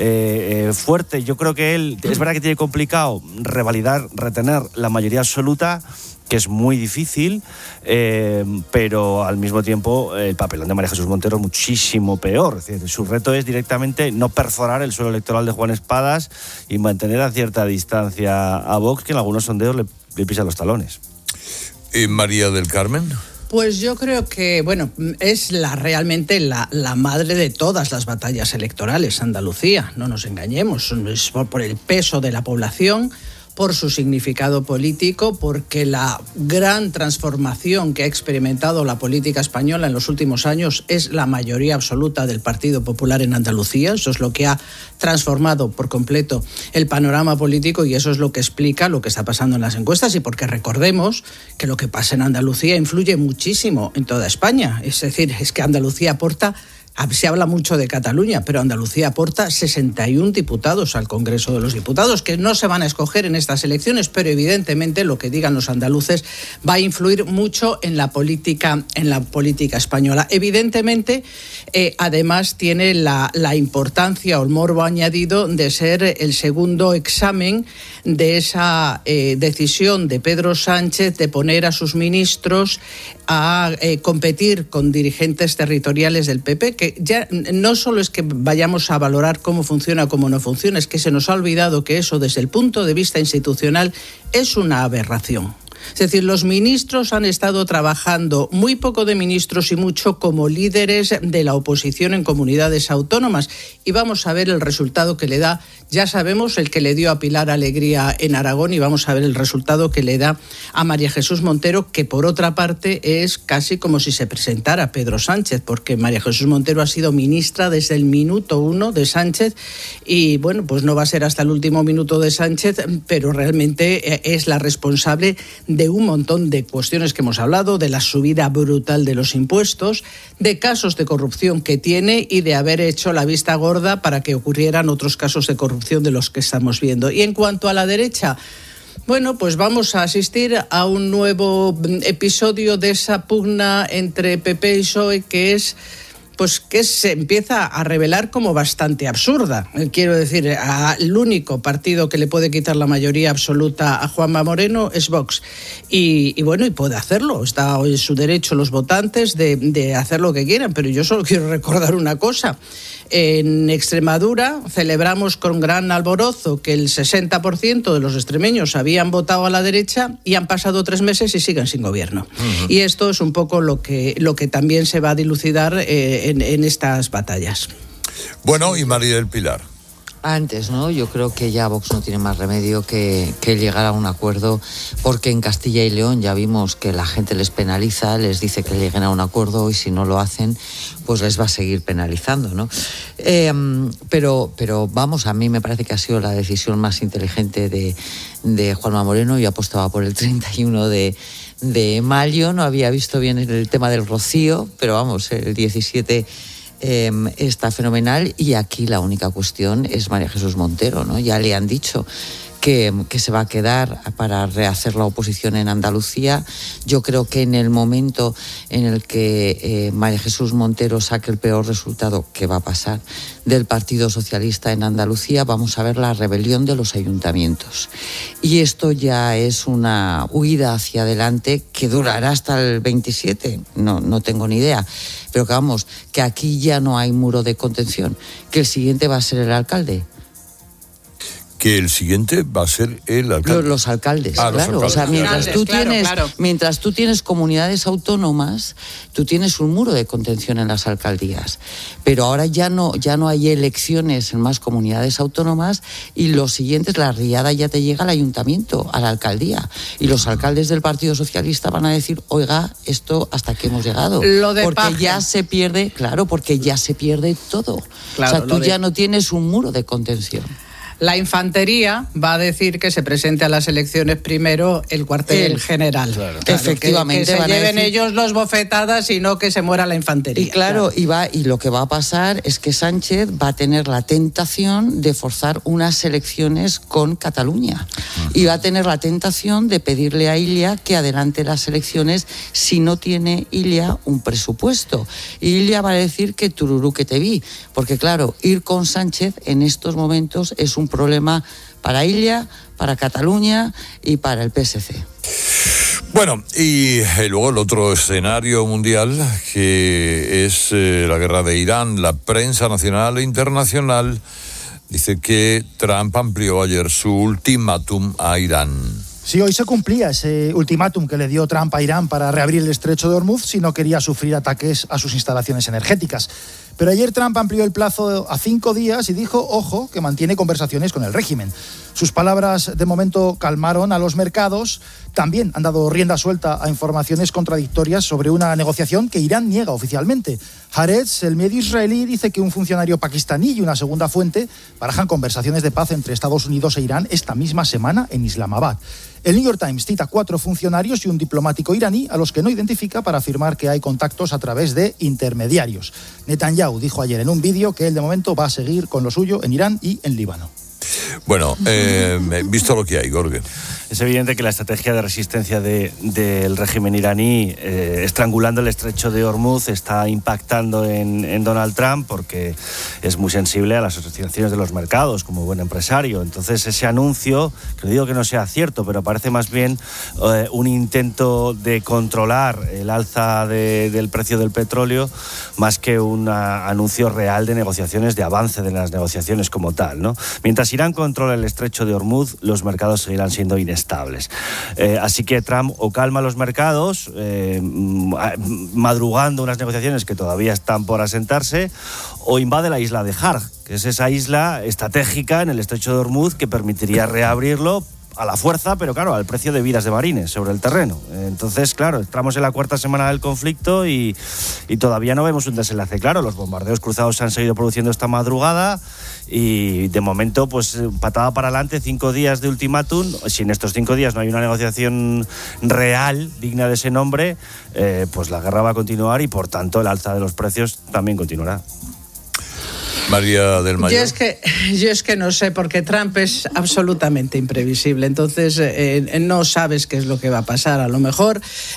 fuerte. Yo creo que él, es verdad que tiene complicado retener la mayoría absoluta, que es muy difícil, pero al mismo tiempo el papelón de María Jesús Montero es muchísimo peor. Es decir, su reto es directamente no perforar el suelo electoral de Juan Espadas y mantener a cierta distancia a Vox, que en algunos sondeos le pisa los talones. ¿Y María del Carmen? Pues yo creo que, bueno, es realmente la madre de todas las batallas electorales, Andalucía, no nos engañemos, es por el peso de la población, por su significado político, porque la gran transformación que ha experimentado la política española en los últimos años es la mayoría absoluta del Partido Popular en Andalucía. Eso es lo que ha transformado por completo el panorama político y eso es lo que explica lo que está pasando en las encuestas y porque recordemos que lo que pasa en Andalucía influye muchísimo en toda España. Es decir, es que Andalucía aporta... Se habla mucho de Cataluña, pero Andalucía aporta 61 diputados al Congreso de los Diputados, que no se van a escoger en estas elecciones, pero evidentemente lo que digan los andaluces va a influir mucho en la política española. Evidentemente, además tiene la importancia o el morbo añadido de ser el segundo examen de esa decisión de Pedro Sánchez de poner a sus ministros a competir con dirigentes territoriales del PP, que ya no solo es que vayamos a valorar cómo funciona o cómo no funciona, es que se nos ha olvidado que eso desde el punto de vista institucional es una aberración. Es decir, los ministros han estado trabajando, muy poco de ministros y mucho como líderes de la oposición en comunidades autónomas. Y vamos a ver el resultado que le da. Ya sabemos el que le dio a Pilar Alegría en Aragón y vamos a ver el resultado que le da a María Jesús Montero, que por otra parte es casi como si se presentara Pedro Sánchez, porque María Jesús Montero ha sido ministra desde el minuto 1 de Sánchez y bueno, pues no va a ser hasta el último minuto de Sánchez, pero realmente es la responsable de un montón de cuestiones que hemos hablado, de la subida brutal de los impuestos, de casos de corrupción que tiene y de haber hecho la vista gorda para que ocurrieran otros casos de corrupción de los que estamos viendo. Y en cuanto a la derecha, bueno, pues vamos a asistir a un nuevo episodio de esa pugna entre PP y PSOE que se empieza a revelar como bastante absurda. Quiero decir, el único partido que le puede quitar la mayoría absoluta a Juanma Moreno es Vox. Y bueno, y puede hacerlo. Está en su derecho los votantes de hacer lo que quieran, pero yo solo quiero recordar una cosa. En Extremadura celebramos con gran alborozo que el 60% de los extremeños habían votado a la derecha y han pasado 3 meses y siguen sin gobierno. Uh-huh. Y esto es un poco lo que también se va a dilucidar en estas batallas. Bueno, y María del Pilar. Antes, ¿no? Yo creo que ya Vox no tiene más remedio que llegar a un acuerdo, porque en Castilla y León ya vimos que la gente les penaliza, les dice que lleguen a un acuerdo y si no lo hacen, pues les va a seguir penalizando, ¿no? Pero vamos, a mí me parece que ha sido la decisión más inteligente de Juanma Moreno. Yo apostaba por el 31 de mayo, no había visto bien el tema del rocío, pero vamos, el 17... está fenomenal y aquí la única cuestión es María Jesús Montero, ¿no? Ya le han dicho que se va a quedar para rehacer la oposición en Andalucía. Yo creo que en el momento en el que María Jesús Montero saque el peor resultado que va a pasar del Partido Socialista en Andalucía, vamos a ver la rebelión de los ayuntamientos. Y esto ya es una huida hacia adelante que durará hasta el 27, no tengo ni idea. Pero que vamos, que aquí ya no hay muro de contención, que el siguiente va a ser el alcalde. Que el siguiente va a ser el alcalde. Los alcaldes, claro. Los alcaldes. O sea, mientras tú tienes comunidades autónomas, tú tienes un muro de contención en las alcaldías. Pero ahora ya no hay elecciones en más comunidades autónomas y los siguientes, la riada ya te llega al ayuntamiento, a la alcaldía. Y los alcaldes del Partido Socialista van a decir, oiga, esto hasta aquí hemos llegado. Porque ya se pierde todo. Claro, o sea, tú ya no tienes un muro de contención. La infantería va a decir que se presente a las elecciones primero el cuartel general. Claro, efectivamente. Que se lleven ellos los bofetadas y no que se muera la infantería. Y claro, y lo que va a pasar es que Sánchez va a tener la tentación de forzar unas elecciones con Cataluña. Y va a tener la tentación de pedirle a Ilia que adelante las elecciones si no tiene Ilia un presupuesto. Y Ilia va a decir que tururú que te vi. Porque claro, ir con Sánchez en estos momentos es un problema para Ilia, para Cataluña y para el PSC. Bueno, y luego el otro escenario mundial, que es la guerra de Irán. La prensa nacional e internacional dice que Trump amplió ayer su ultimátum a Irán. Sí, hoy se cumplía ese ultimátum que le dio Trump a Irán para reabrir el estrecho de Hormuz si no quería sufrir ataques a sus instalaciones energéticas. Pero ayer Trump amplió el plazo a 5 días y dijo, ojo, que mantiene conversaciones con el régimen. Sus palabras de momento calmaron a los mercados. También han dado rienda suelta a informaciones contradictorias sobre una negociación que Irán niega oficialmente. Haaretz, el medio israelí, dice que un funcionario pakistaní y una segunda fuente barajan conversaciones de paz entre Estados Unidos e Irán esta misma semana en Islamabad. El New York Times cita 4 funcionarios y un diplomático iraní a los que no identifica para afirmar que hay contactos a través de intermediarios. Netanyahu dijo ayer en un vídeo que él de momento va a seguir con lo suyo en Irán y en Líbano. Bueno, visto lo que hay, Gorgen. Es evidente que la estrategia de resistencia del régimen iraní, estrangulando el estrecho de Hormuz, está impactando en Donald Trump porque es muy sensible a las asociaciones de los mercados como buen empresario. Entonces ese anuncio, que no digo que no sea cierto, pero parece más bien un intento de controlar el alza del precio del petróleo más que un anuncio real de negociaciones, de avance de las negociaciones como tal, ¿no? Mientras Irán controla el estrecho de Hormuz, los mercados seguirán siendo inestables. Así que Trump o calma los mercados, madrugando unas negociaciones que todavía están por asentarse, o invade la isla de Harg, que es esa isla estratégica en el estrecho de Hormuz que permitiría reabrirlo a la fuerza, pero claro, al precio de vidas de marines sobre el terreno. Entonces, claro, estamos en la 4ª semana del conflicto y todavía no vemos un desenlace claro. Los bombardeos cruzados se han seguido produciendo esta madrugada y de momento, pues patada para adelante, 5 días de ultimátum. Si en estos 5 días no hay una negociación real, digna de ese nombre, pues la guerra va a continuar y por tanto el alza de los precios también continuará. María del Mayor. Yo es que no sé, porque Trump es absolutamente imprevisible, entonces no sabes qué es lo que va a pasar. A lo mejor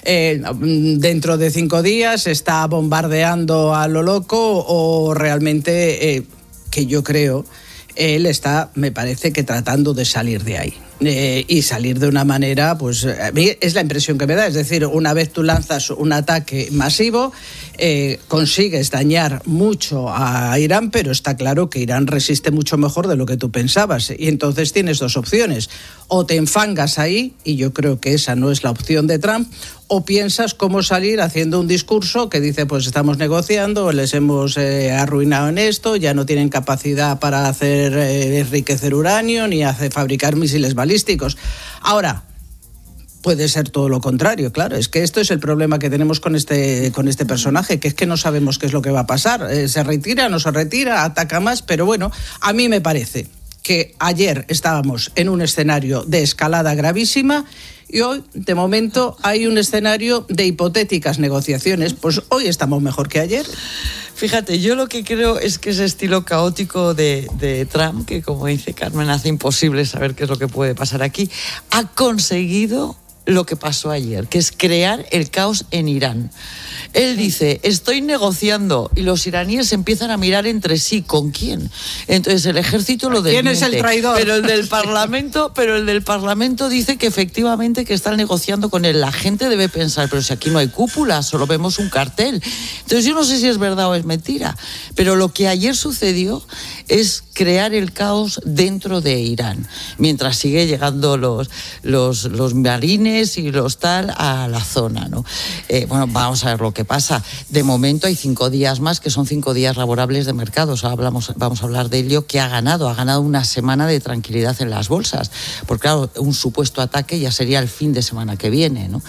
dentro de 5 días está bombardeando a lo loco o realmente, que yo creo, él está, me parece que tratando de salir de ahí. Y salir de una manera, pues a mí es la impresión que me da, es decir, una vez tú lanzas un ataque masivo, consigues dañar mucho a Irán, pero está claro que Irán resiste mucho mejor de lo que tú pensabas, y entonces tienes 2 opciones: o te enfangas ahí, y yo creo que esa no es la opción de Trump, o piensas cómo salir haciendo un discurso que dice, pues estamos negociando, les hemos arruinado en esto, ya no tienen capacidad para hacer enriquecer uranio ni fabricar misiles balísticos. Ahora, puede ser todo lo contrario, claro, es que esto es el problema que tenemos con este personaje, que es que no sabemos qué es lo que va a pasar. Se retira, no se retira, ataca más, pero bueno, a mí me parece que ayer estábamos en un escenario de escalada gravísima y hoy, de momento, hay un escenario de hipotéticas negociaciones. Pues hoy estamos mejor que ayer. Fíjate, yo lo que creo es que ese estilo caótico de Trump, que como dice Carmen, hace imposible saber qué es lo que puede pasar aquí, ha conseguido lo que pasó ayer, que es crear el caos en Irán. Él dice, estoy negociando, y los iraníes empiezan a mirar entre sí, ¿con quién? Entonces el ejército lo desmiente. ¿Quién es el traidor? Pero el del Parlamento dice que efectivamente que están negociando con él. La gente debe pensar, pero si aquí no hay cúpula, solo vemos un cartel. Entonces yo no sé si es verdad o es mentira, pero lo que ayer sucedió es crear el caos dentro de Irán, mientras sigue llegando los marines y los tal a la zona, ¿no? Bueno, vamos a ver lo que pasa. De momento hay 5 días más, que son 5 días laborables de mercados. Ahora vamos a hablar de ello, que ha ganado una semana de tranquilidad en las bolsas, porque claro, un supuesto ataque ya sería el fin de semana que viene, ¿no?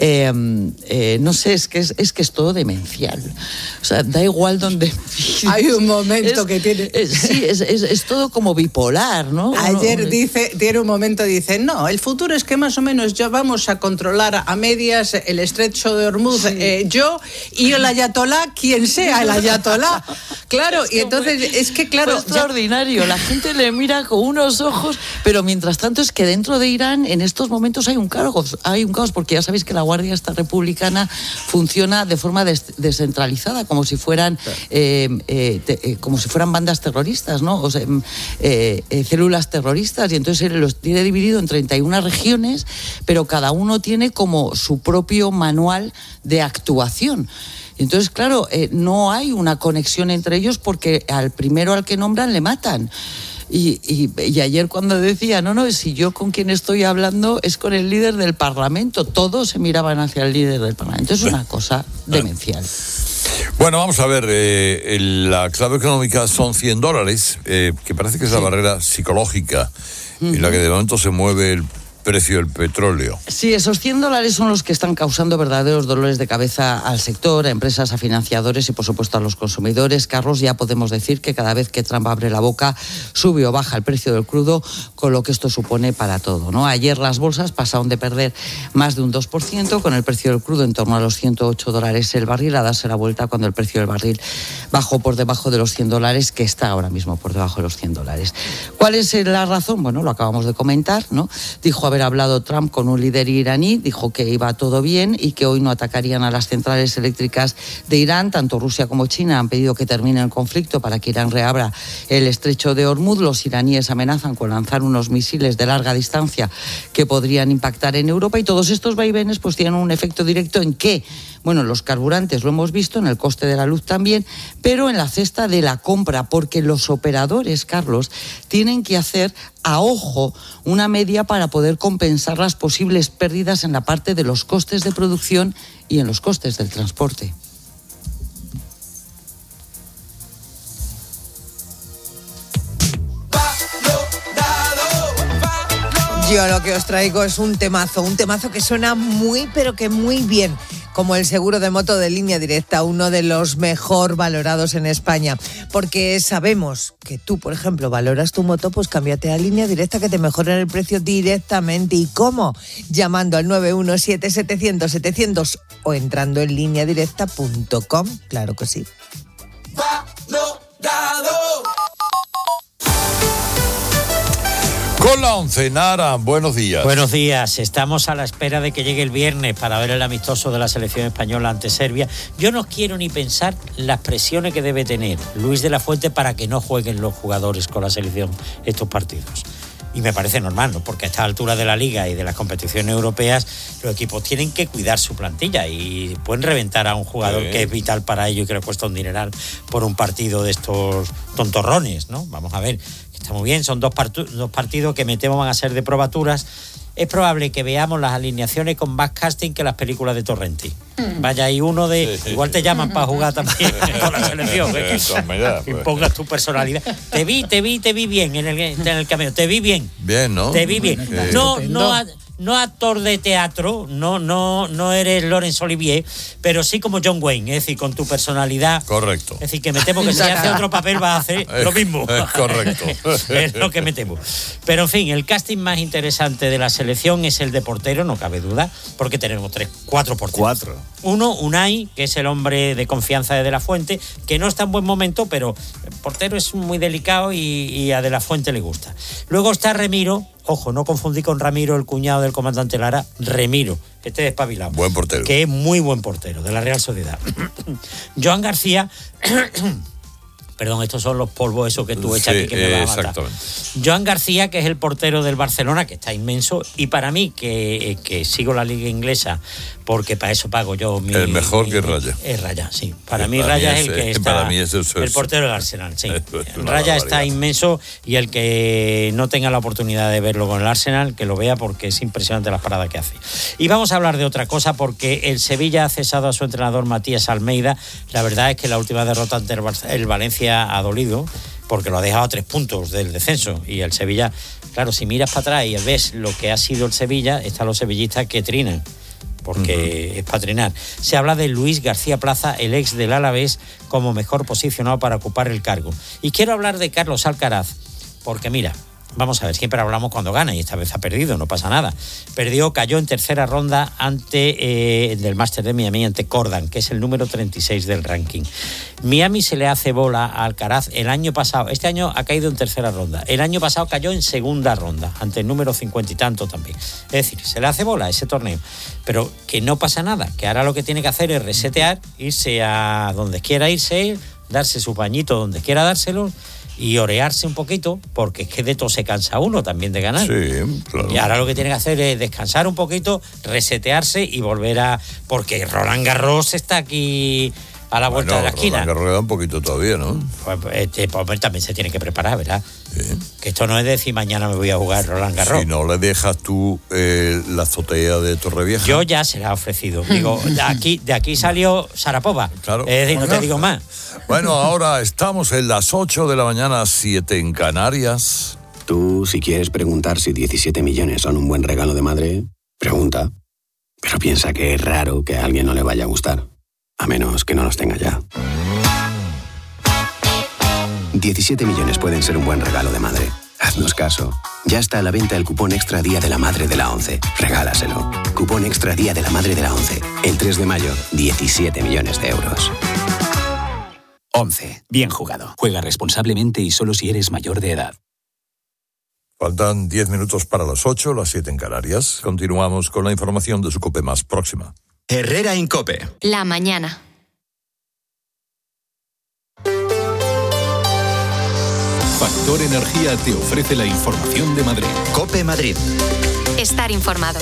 No sé, es que es todo demencial. O sea, da igual donde... Hay un momento que tiene... Sí, es todo como bipolar, ¿no? Ayer tiene un momento, dice, no, el futuro es que más o menos ya vamos a controlar a medias el estrecho de Hormuz, sí. Yo y el ayatolá, quien sea el ayatolá. Claro, y entonces es que claro... Fue extraordinario, la gente le mira con unos ojos, pero mientras tanto es que dentro de Irán en estos momentos hay un caos, porque ya sabéis que la Guardia esta republicana funciona de forma descentralizada, como si fueran bandas terroristas, ¿no? O sea, células terroristas, y entonces él los tiene dividido en 31 regiones, pero cada uno tiene como su propio manual de actuación. Entonces, claro, no hay una conexión entre ellos porque al primero al que nombran le matan. Y ayer cuando decía, no, si yo con quien estoy hablando es con el líder del Parlamento, todos se miraban hacia el líder del Parlamento. Es una cosa demencial. Bueno, vamos a ver, la clave económica son $100, que parece que es la barrera psicológica en la que de momento se mueve el precio del petróleo. Sí, esos $100 son los que están causando verdaderos dolores de cabeza al sector, a empresas, a financiadores y por supuesto a los consumidores. Carlos, ya podemos decir que cada vez que Trump abre la boca sube o baja el precio del crudo, con lo que esto supone para todo, ¿no? Ayer las bolsas pasaron de perder más de un 2%, con el precio del crudo en torno a los $108 el barril, a darse la vuelta cuando el precio del barril bajó por debajo de los $100, que está ahora mismo por debajo de los $100. ¿Cuál es la razón? Bueno, lo acabamos de comentar, ¿no? Dijo haber hablado Trump con un líder iraní, dijo que iba todo bien y que hoy no atacarían a las centrales eléctricas de Irán. Tanto Rusia como China han pedido que termine el conflicto para que Irán reabra el estrecho de Hormuz. Los iraníes amenazan con lanzar unos misiles de larga distancia que podrían impactar en Europa, y todos estos vaivenes pues tienen un efecto directo en que, bueno, los carburantes lo hemos visto, en el coste de la luz también, pero en la cesta de la compra, porque los operadores, Carlos, tienen que hacer a ojo una media para poder compensar las posibles pérdidas en la parte de los costes de producción y en los costes del transporte. Yo lo que os traigo es un temazo que suena muy, pero que muy bien, como el seguro de moto de Línea Directa, uno de los mejor valorados en España, porque sabemos que tú, por ejemplo, valoras tu moto, pues cámbiate a Línea Directa, que te mejoran el precio directamente. ¿Y cómo? Llamando al 917-700-700 o entrando en lineadirecta.com, claro que sí. Con la 11, Nara, buenos días. Buenos días, estamos a la espera de que llegue el viernes para ver el amistoso de la selección española ante Serbia. Yo no quiero ni pensar las presiones que debe tener Luis de la Fuente para que no jueguen los jugadores con la selección estos partidos. Y me parece normal, ¿no? Porque a esta altura de la Liga y de las competiciones europeas, los equipos tienen que cuidar su plantilla y pueden reventar a un jugador que es vital para ello y que le cuesta un dineral por un partido de estos tontorrones, ¿no? Vamos a ver, está muy bien, son dos partidos que me temo van a ser de probaturas. Es probable que veamos las alineaciones con más casting que las películas de Torrenti. Vaya, hay uno de... Sí, igual te llaman para jugar también con la selección. Y pongas tu personalidad. Te vi bien en el cameo. Te vi bien. Bien, ¿no? Te vi bien. No actor de teatro, no eres Laurence Olivier, pero sí como John Wayne, es decir, con tu personalidad. Correcto. Es decir, que me temo que si hace otro papel va a hacer lo mismo. Correcto. Es lo que me temo. Pero en fin, el casting más interesante de la selección es el de portero, no cabe duda, porque tenemos cuatro porteros. Uno, Unai, que es el hombre de confianza de la Fuente, que no está en buen momento, pero el portero es muy delicado y a de la Fuente le gusta. Luego está Remiro. Ojo, no confundí con Ramiro, el cuñado del comandante Lara. Remiro, este es espabilado. Buen portero. Que es muy buen portero, de la Real Sociedad. Joan García... Perdón, estos son los polvos esos que tú echas aquí que me van a matar. Exactamente. Joan García, que es el portero del Barcelona, que está inmenso, y para mí, que sigo la liga inglesa, porque para eso pago yo el mejor que Raya. Es Raya, sí. Para mí Raya es el que está... Para mí es el portero del Arsenal, sí. Raya está inmenso, y el que no tenga la oportunidad de verlo con el Arsenal, que lo vea, porque es impresionante las paradas que hace. Y vamos a hablar de otra cosa, porque el Sevilla ha cesado a su entrenador Matías Almeida. La verdad es que la última derrota ante el Valencia ha dolido, porque lo ha dejado a 3 puntos del descenso, y el Sevilla, claro, si miras para atrás y ves lo que ha sido el Sevilla, están los sevillistas que trinan, porque es para trinar. Se habla de Luis García Plaza, el ex del Alavés, como mejor posicionado para ocupar el cargo. Y quiero hablar de Carlos Alcaraz, porque mira, vamos a ver, siempre hablamos cuando gana, y esta vez ha perdido, no pasa nada. Cayó en tercera ronda del Máster de Miami ante Cordan, que es el número 36 del ranking. Miami se le hace bola a Alcaraz el año pasado. Este año ha caído en tercera ronda. El año pasado cayó en segunda ronda, ante el número 50 y tanto también. Es decir, se le hace bola a ese torneo. Pero que no pasa nada, que ahora lo que tiene que hacer es resetear, irse a donde quiera irse, darse su pañito donde quiera dárselo, y orearse un poquito, porque es que de todo se cansa uno también de ganar. Sí, claro. Y ahora lo que tiene que hacer es descansar un poquito, resetearse y volver a... Porque Roland Garros está aquí a la vuelta de la esquina. Roland Garros un poquito todavía, ¿no? Pues también se tiene que preparar, ¿verdad? Sí. Que esto no es decir mañana me voy a jugar Roland Garros. Si no le dejas tú la azotea de Torrevieja. Yo ya se la he ofrecido. Digo, de aquí salió Sharapova. Claro. Es decir, no te digo más. Bueno, ahora estamos en las 8 de la mañana, 7 en Canarias. Tú, si quieres preguntar si 17 millones son un buen regalo de madre, pregunta. Pero piensa que es raro que a alguien no le vaya a gustar. A menos que no los tenga ya. 17 millones pueden ser un buen regalo de madre. Haznos caso. Ya está a la venta el cupón Extra Día de la Madre de la ONCE. Regálaselo. Cupón Extra Día de la Madre de la ONCE. El 3 de mayo, 17 millones de euros. 11. Bien jugado. Juega responsablemente y solo si eres mayor de edad. Faltan 10 minutos para las 8, las 7 en Canarias. Continuamos con la información de su COPE más próxima. Herrera Incope. La mañana. Factor Energía te ofrece la información de Madrid. COPE Madrid. Estar informado.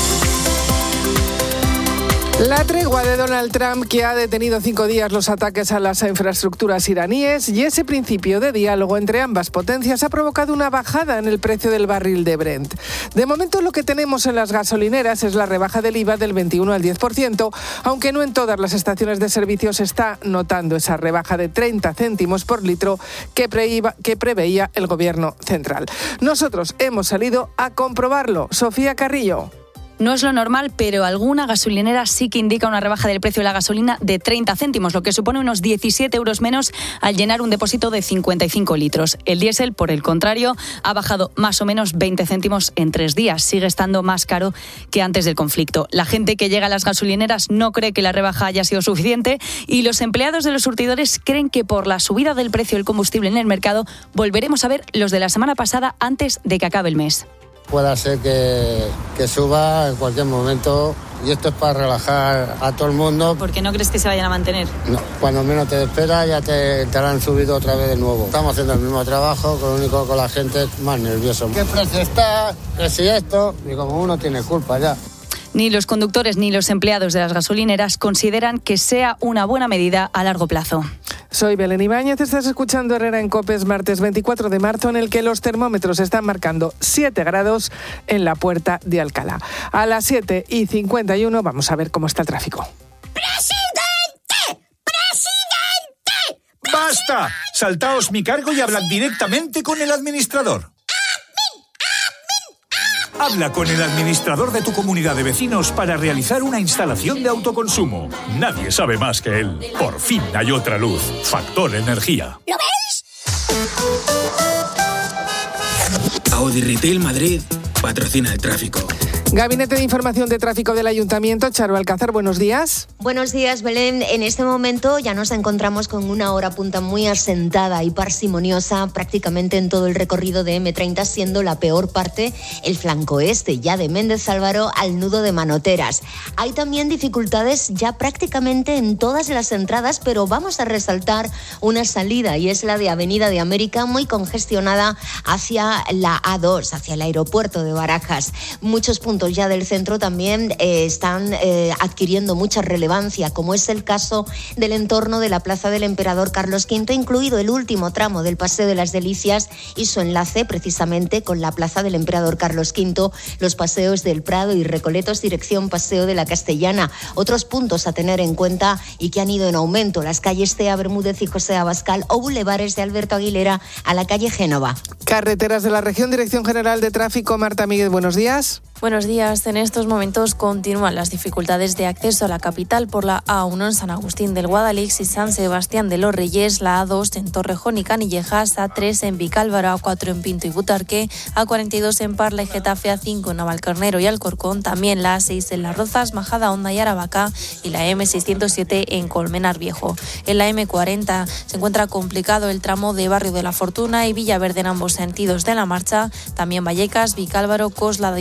La tregua de Donald Trump, que ha detenido 5 días los ataques a las infraestructuras iraníes, y ese principio de diálogo entre ambas potencias ha provocado una bajada en el precio del barril de Brent. De momento lo que tenemos en las gasolineras es la rebaja del IVA del 21 al 10%, aunque no en todas las estaciones de servicio se está notando esa rebaja de 30 céntimos por litro que preveía el Gobierno central. Nosotros hemos salido a comprobarlo. Sofía Carrillo. No es lo normal, pero alguna gasolinera sí que indica una rebaja del precio de la gasolina de 30 céntimos, lo que supone unos 17 euros menos al llenar un depósito de 55 litros. El diésel, por el contrario, ha bajado más o menos 20 céntimos en 3 días. Sigue estando más caro que antes del conflicto. La gente que llega a las gasolineras no cree que la rebaja haya sido suficiente y los empleados de los surtidores creen que por la subida del precio del combustible en el mercado volveremos a ver los de la semana pasada antes de que acabe el mes. Puede ser que suba en cualquier momento y esto es para relajar a todo el mundo. ¿Por qué no crees que se vayan a mantener? No, cuando menos te esperas ya te han subido otra vez de nuevo. Estamos haciendo el mismo trabajo, con lo único con la gente más nervioso. ¿Qué precio está? ¿Qué si esto? Y como uno tiene culpa ya. Ni los conductores ni los empleados de las gasolineras consideran que sea una buena medida a largo plazo. Soy Belén Ibáñez, estás escuchando Herrera en COPE, martes 24 de marzo, en el que los termómetros están marcando 7 grados en la Puerta de Alcalá. A las 7:51 vamos a ver cómo está el tráfico. ¡Presidente! ¡Presidente! ¡Basta! Saltaos mi cargo y hablad directamente con el administrador. Habla con el administrador de tu comunidad de vecinos para realizar una instalación de autoconsumo. Nadie sabe más que él. Por fin hay otra luz. Factor Energía. ¿Lo veis? Audi Retail Madrid patrocina el tráfico. Gabinete de Información de Tráfico del Ayuntamiento, Charo Alcázar, buenos días. Buenos días, Belén. En este momento ya nos encontramos con una hora punta muy asentada y parsimoniosa prácticamente en todo el recorrido de M30, siendo la peor parte el flanco este, ya de Méndez Álvaro al nudo de Manoteras. Hay también dificultades ya prácticamente en todas las entradas, pero vamos a resaltar una salida y es la de Avenida de América, muy congestionada hacia la A2, hacia el aeropuerto de Barajas. Muchos puntos ya del centro también están adquiriendo mucha relevancia, como es el caso del entorno de la Plaza del Emperador Carlos V, incluido el último tramo del Paseo de las Delicias y su enlace precisamente con la Plaza del Emperador Carlos V, los paseos del Prado y Recoletos, dirección Paseo de la Castellana. Otros puntos a tener en cuenta y que han ido en aumento, las calles Tea Bermúdez y José Abascal o bulevares de Alberto Aguilera a la calle Génova. Carreteras de la región, Dirección General de Tráfico, Marta Míguez, buenos días. Buenos días. En estos momentos continúan las dificultades de acceso a la capital por la A1 en San Agustín del Guadalix y San Sebastián de los Reyes, la A2 en Torrejón y Canillejas, A3 en Vicálvaro, A4 en Pinto y Butarque, A42 en Parla y Getafe, A5 en Navalcarnero y Alcorcón, también la A6 en Las Rozas, Majada Honda y Aravaca y la M607 en Colmenar Viejo. En la M40 se encuentra complicado el tramo de Barrio de la Fortuna y Villaverde en ambos sentidos de la marcha, también Vallecas, Vicálvaro, Coslada y Hortaleza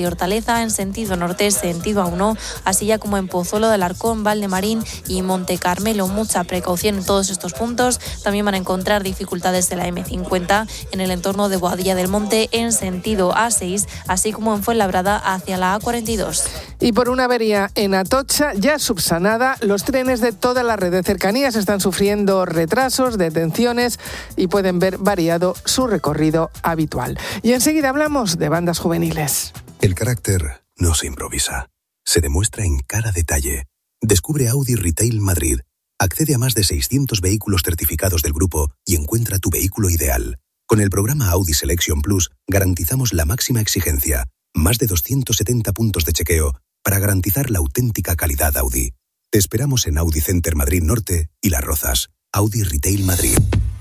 Zaragoza en sentido norte, sentido A1, así ya como en Pozuelo de Alarcón, Valdemarín y Monte Carmelo. Mucha precaución en todos estos puntos. También van a encontrar dificultades en la M50 en el entorno de Boadilla del Monte en sentido A6, así como en Fuenlabrada hacia la A42. Y por una avería en Atocha, ya subsanada, los trenes de toda la red de cercanías están sufriendo retrasos, detenciones y pueden ver variado su recorrido habitual. Y enseguida hablamos de bandas juveniles. El carácter no se improvisa, se demuestra en cada detalle. Descubre Audi Retail Madrid. Accede a más de 600 vehículos certificados del grupo y encuentra tu vehículo ideal. Con el programa Audi Selection Plus garantizamos la máxima exigencia, más de 270 puntos de chequeo para garantizar la auténtica calidad Audi. Te esperamos en Audi Center Madrid Norte y Las Rozas. Audi Retail Madrid.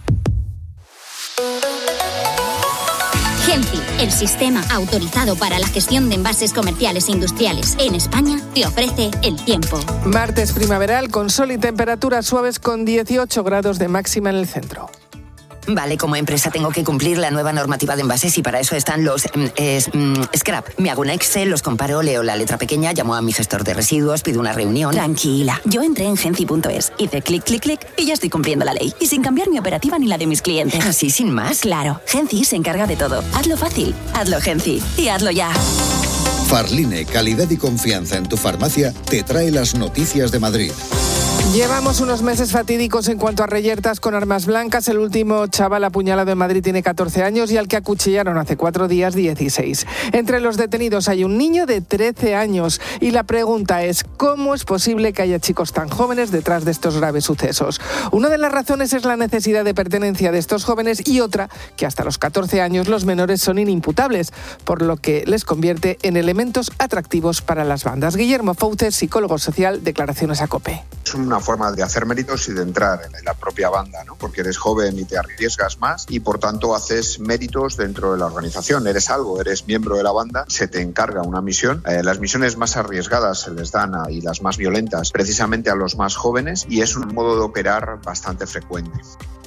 Genci, el sistema autorizado para la gestión de envases comerciales e industriales en España, te ofrece el tiempo. Martes primaveral con sol y temperaturas suaves con 18 grados de máxima en el centro. Vale, como empresa tengo que cumplir la nueva normativa de envases y para eso están los scrap. Me hago un Excel, los comparo, leo la letra pequeña, llamo a mi gestor de residuos, pido una reunión. Tranquila, yo entré en genci.es, hice clic, clic, clic y ya estoy cumpliendo la ley. Y sin cambiar mi operativa ni la de mis clientes. ¿Así sin más? Claro, Genci se encarga de todo. Hazlo fácil, hazlo Genci y hazlo ya. Farline, calidad y confianza en tu farmacia, te trae las noticias de Madrid. Llevamos unos meses fatídicos en cuanto a reyertas con armas blancas. El último chaval apuñalado en Madrid tiene 14 años y al que acuchillaron hace 4 días 16. Entre los detenidos hay un niño de 13 años y la pregunta es ¿cómo es posible que haya chicos tan jóvenes detrás de estos graves sucesos? Una de las razones es la necesidad de pertenencia de estos jóvenes y otra que hasta los 14 años los menores son inimputables, por lo que les convierte en elementos atractivos para las bandas. Guillermo Fouces, psicólogo social, declaraciones a COPE. Es una forma de hacer méritos y de entrar en la propia banda, ¿no? Porque eres joven y te arriesgas más y por tanto haces méritos dentro de la organización. Eres algo, eres miembro de la banda, se te encarga una misión. Las misiones más arriesgadas se les dan y las más violentas precisamente a los más jóvenes y es un modo de operar bastante frecuente.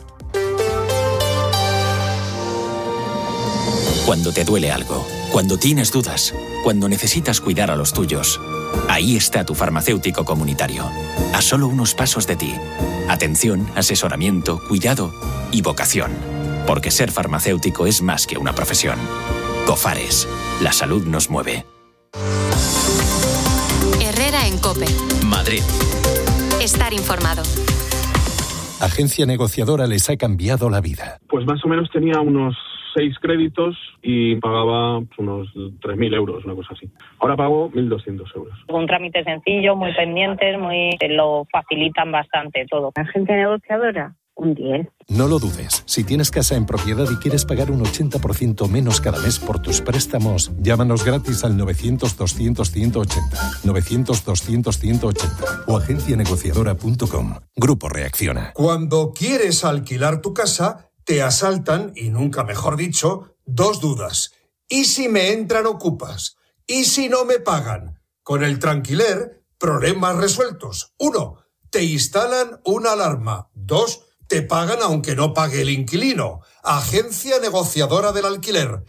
Cuando te duele algo, cuando tienes dudas, cuando necesitas cuidar a los tuyos, ahí está tu farmacéutico comunitario, a solo unos pasos de ti. Atención, asesoramiento, cuidado y vocación. Porque ser farmacéutico es más que una profesión. Cofares, la salud nos mueve. Herrera en COPE. Madrid. Estar informado. Agencia negociadora les ha cambiado la vida. Pues más o menos tenía unos 6 créditos y pagaba unos 3.000 euros, una cosa así. Ahora pago 1.200 euros. Un trámite sencillo, muy pendientes, lo facilitan bastante todo. Agencia negociadora, un 10. No lo dudes. Si tienes casa en propiedad y quieres pagar un 80% menos cada mes por tus préstamos, llámanos gratis al 900-200-180, 900-200-180 o agencianegociadora.com. Grupo Reacciona. Cuando quieres alquilar tu casa, te asaltan, y nunca mejor dicho, 2 dudas. ¿Y si me entran ocupas? ¿Y si no me pagan? Con el Tranquiler, problemas resueltos. 1. Te instalan una alarma. 2. Te pagan aunque no pague el inquilino. Agencia negociadora del alquiler.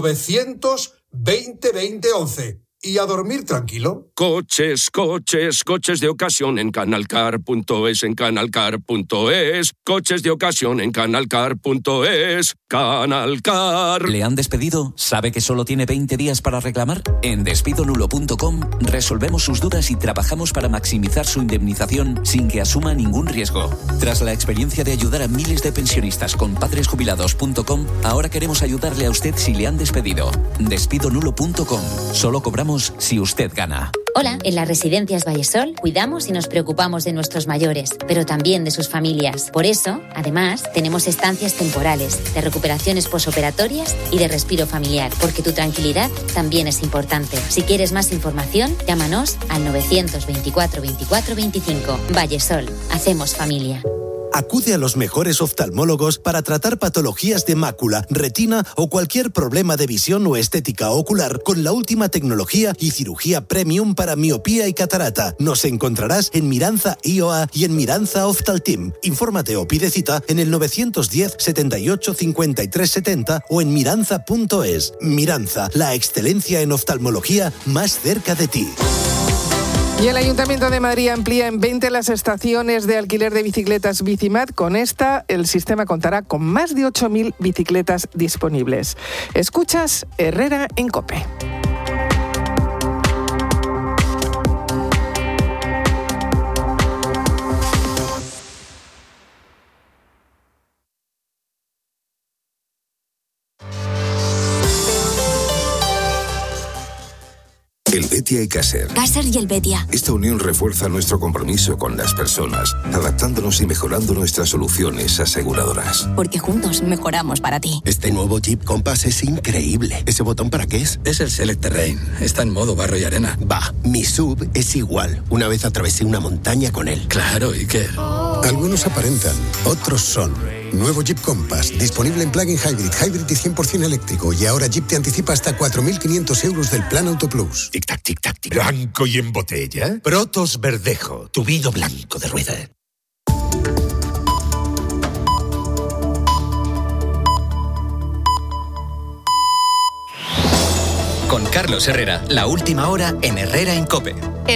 900-20-20-11. Y a dormir tranquilo. Coches de ocasión en canalcar.es, en canalcar.es. Coches de ocasión en canalcar.es. Canalcar. ¿Le han despedido? ¿Sabe que solo tiene 20 días para reclamar? En despidonulo.com resolvemos sus dudas y trabajamos para maximizar su indemnización sin que asuma ningún riesgo. Tras la experiencia de ayudar a miles de pensionistas con padresjubilados.com, ahora queremos ayudarle a usted si le han despedido. Despidonulo.com. Solo cobramos si usted gana. Hola, en las residencias Vallesol cuidamos y nos preocupamos de nuestros mayores, pero también de sus familias. Por eso, además, tenemos estancias temporales, de recuperaciones posoperatorias y de respiro familiar, porque tu tranquilidad también es importante. Si quieres más información, llámanos al 924 24 25. Vallesol, hacemos familia. Acude a los mejores oftalmólogos para tratar patologías de mácula, retina o cualquier problema de visión o estética ocular con la última tecnología y cirugía premium para miopía y catarata. Nos encontrarás en Miranza IOA y en Miranza Oftalteam. Infórmate o pide cita en el 910 78 53 70 o en miranza.es. Miranza, la excelencia en oftalmología más cerca de ti. Y el Ayuntamiento de Madrid amplía en 20 las estaciones de alquiler de bicicletas Bicimat. Con esta, el sistema contará con más de 8.000 bicicletas disponibles. Escuchas Herrera en COPE. El Betia y Caser. Caser y el Betia. Esta unión refuerza nuestro compromiso con las personas, adaptándonos y mejorando nuestras soluciones aseguradoras. Porque juntos mejoramos para ti. Este nuevo Jeep Compass es increíble. ¿Ese botón para qué es? Es el Select Terrain. Está en modo barro y arena. Va, mi SUV es igual. Una vez atravesé una montaña con él. Claro, ¿y qué? Algunos aparentan, otros son. Nuevo Jeep Compass, disponible en plug-in hybrid y 100% eléctrico. Y ahora Jeep te anticipa hasta 4.500 euros del Plan Auto Plus. Tic-tac, tic-tac, tic. ¿Blanco y en botella? Protos Verdejo, tu vino blanco de rueda. Con Carlos Herrera, la última hora en Herrera en COPE.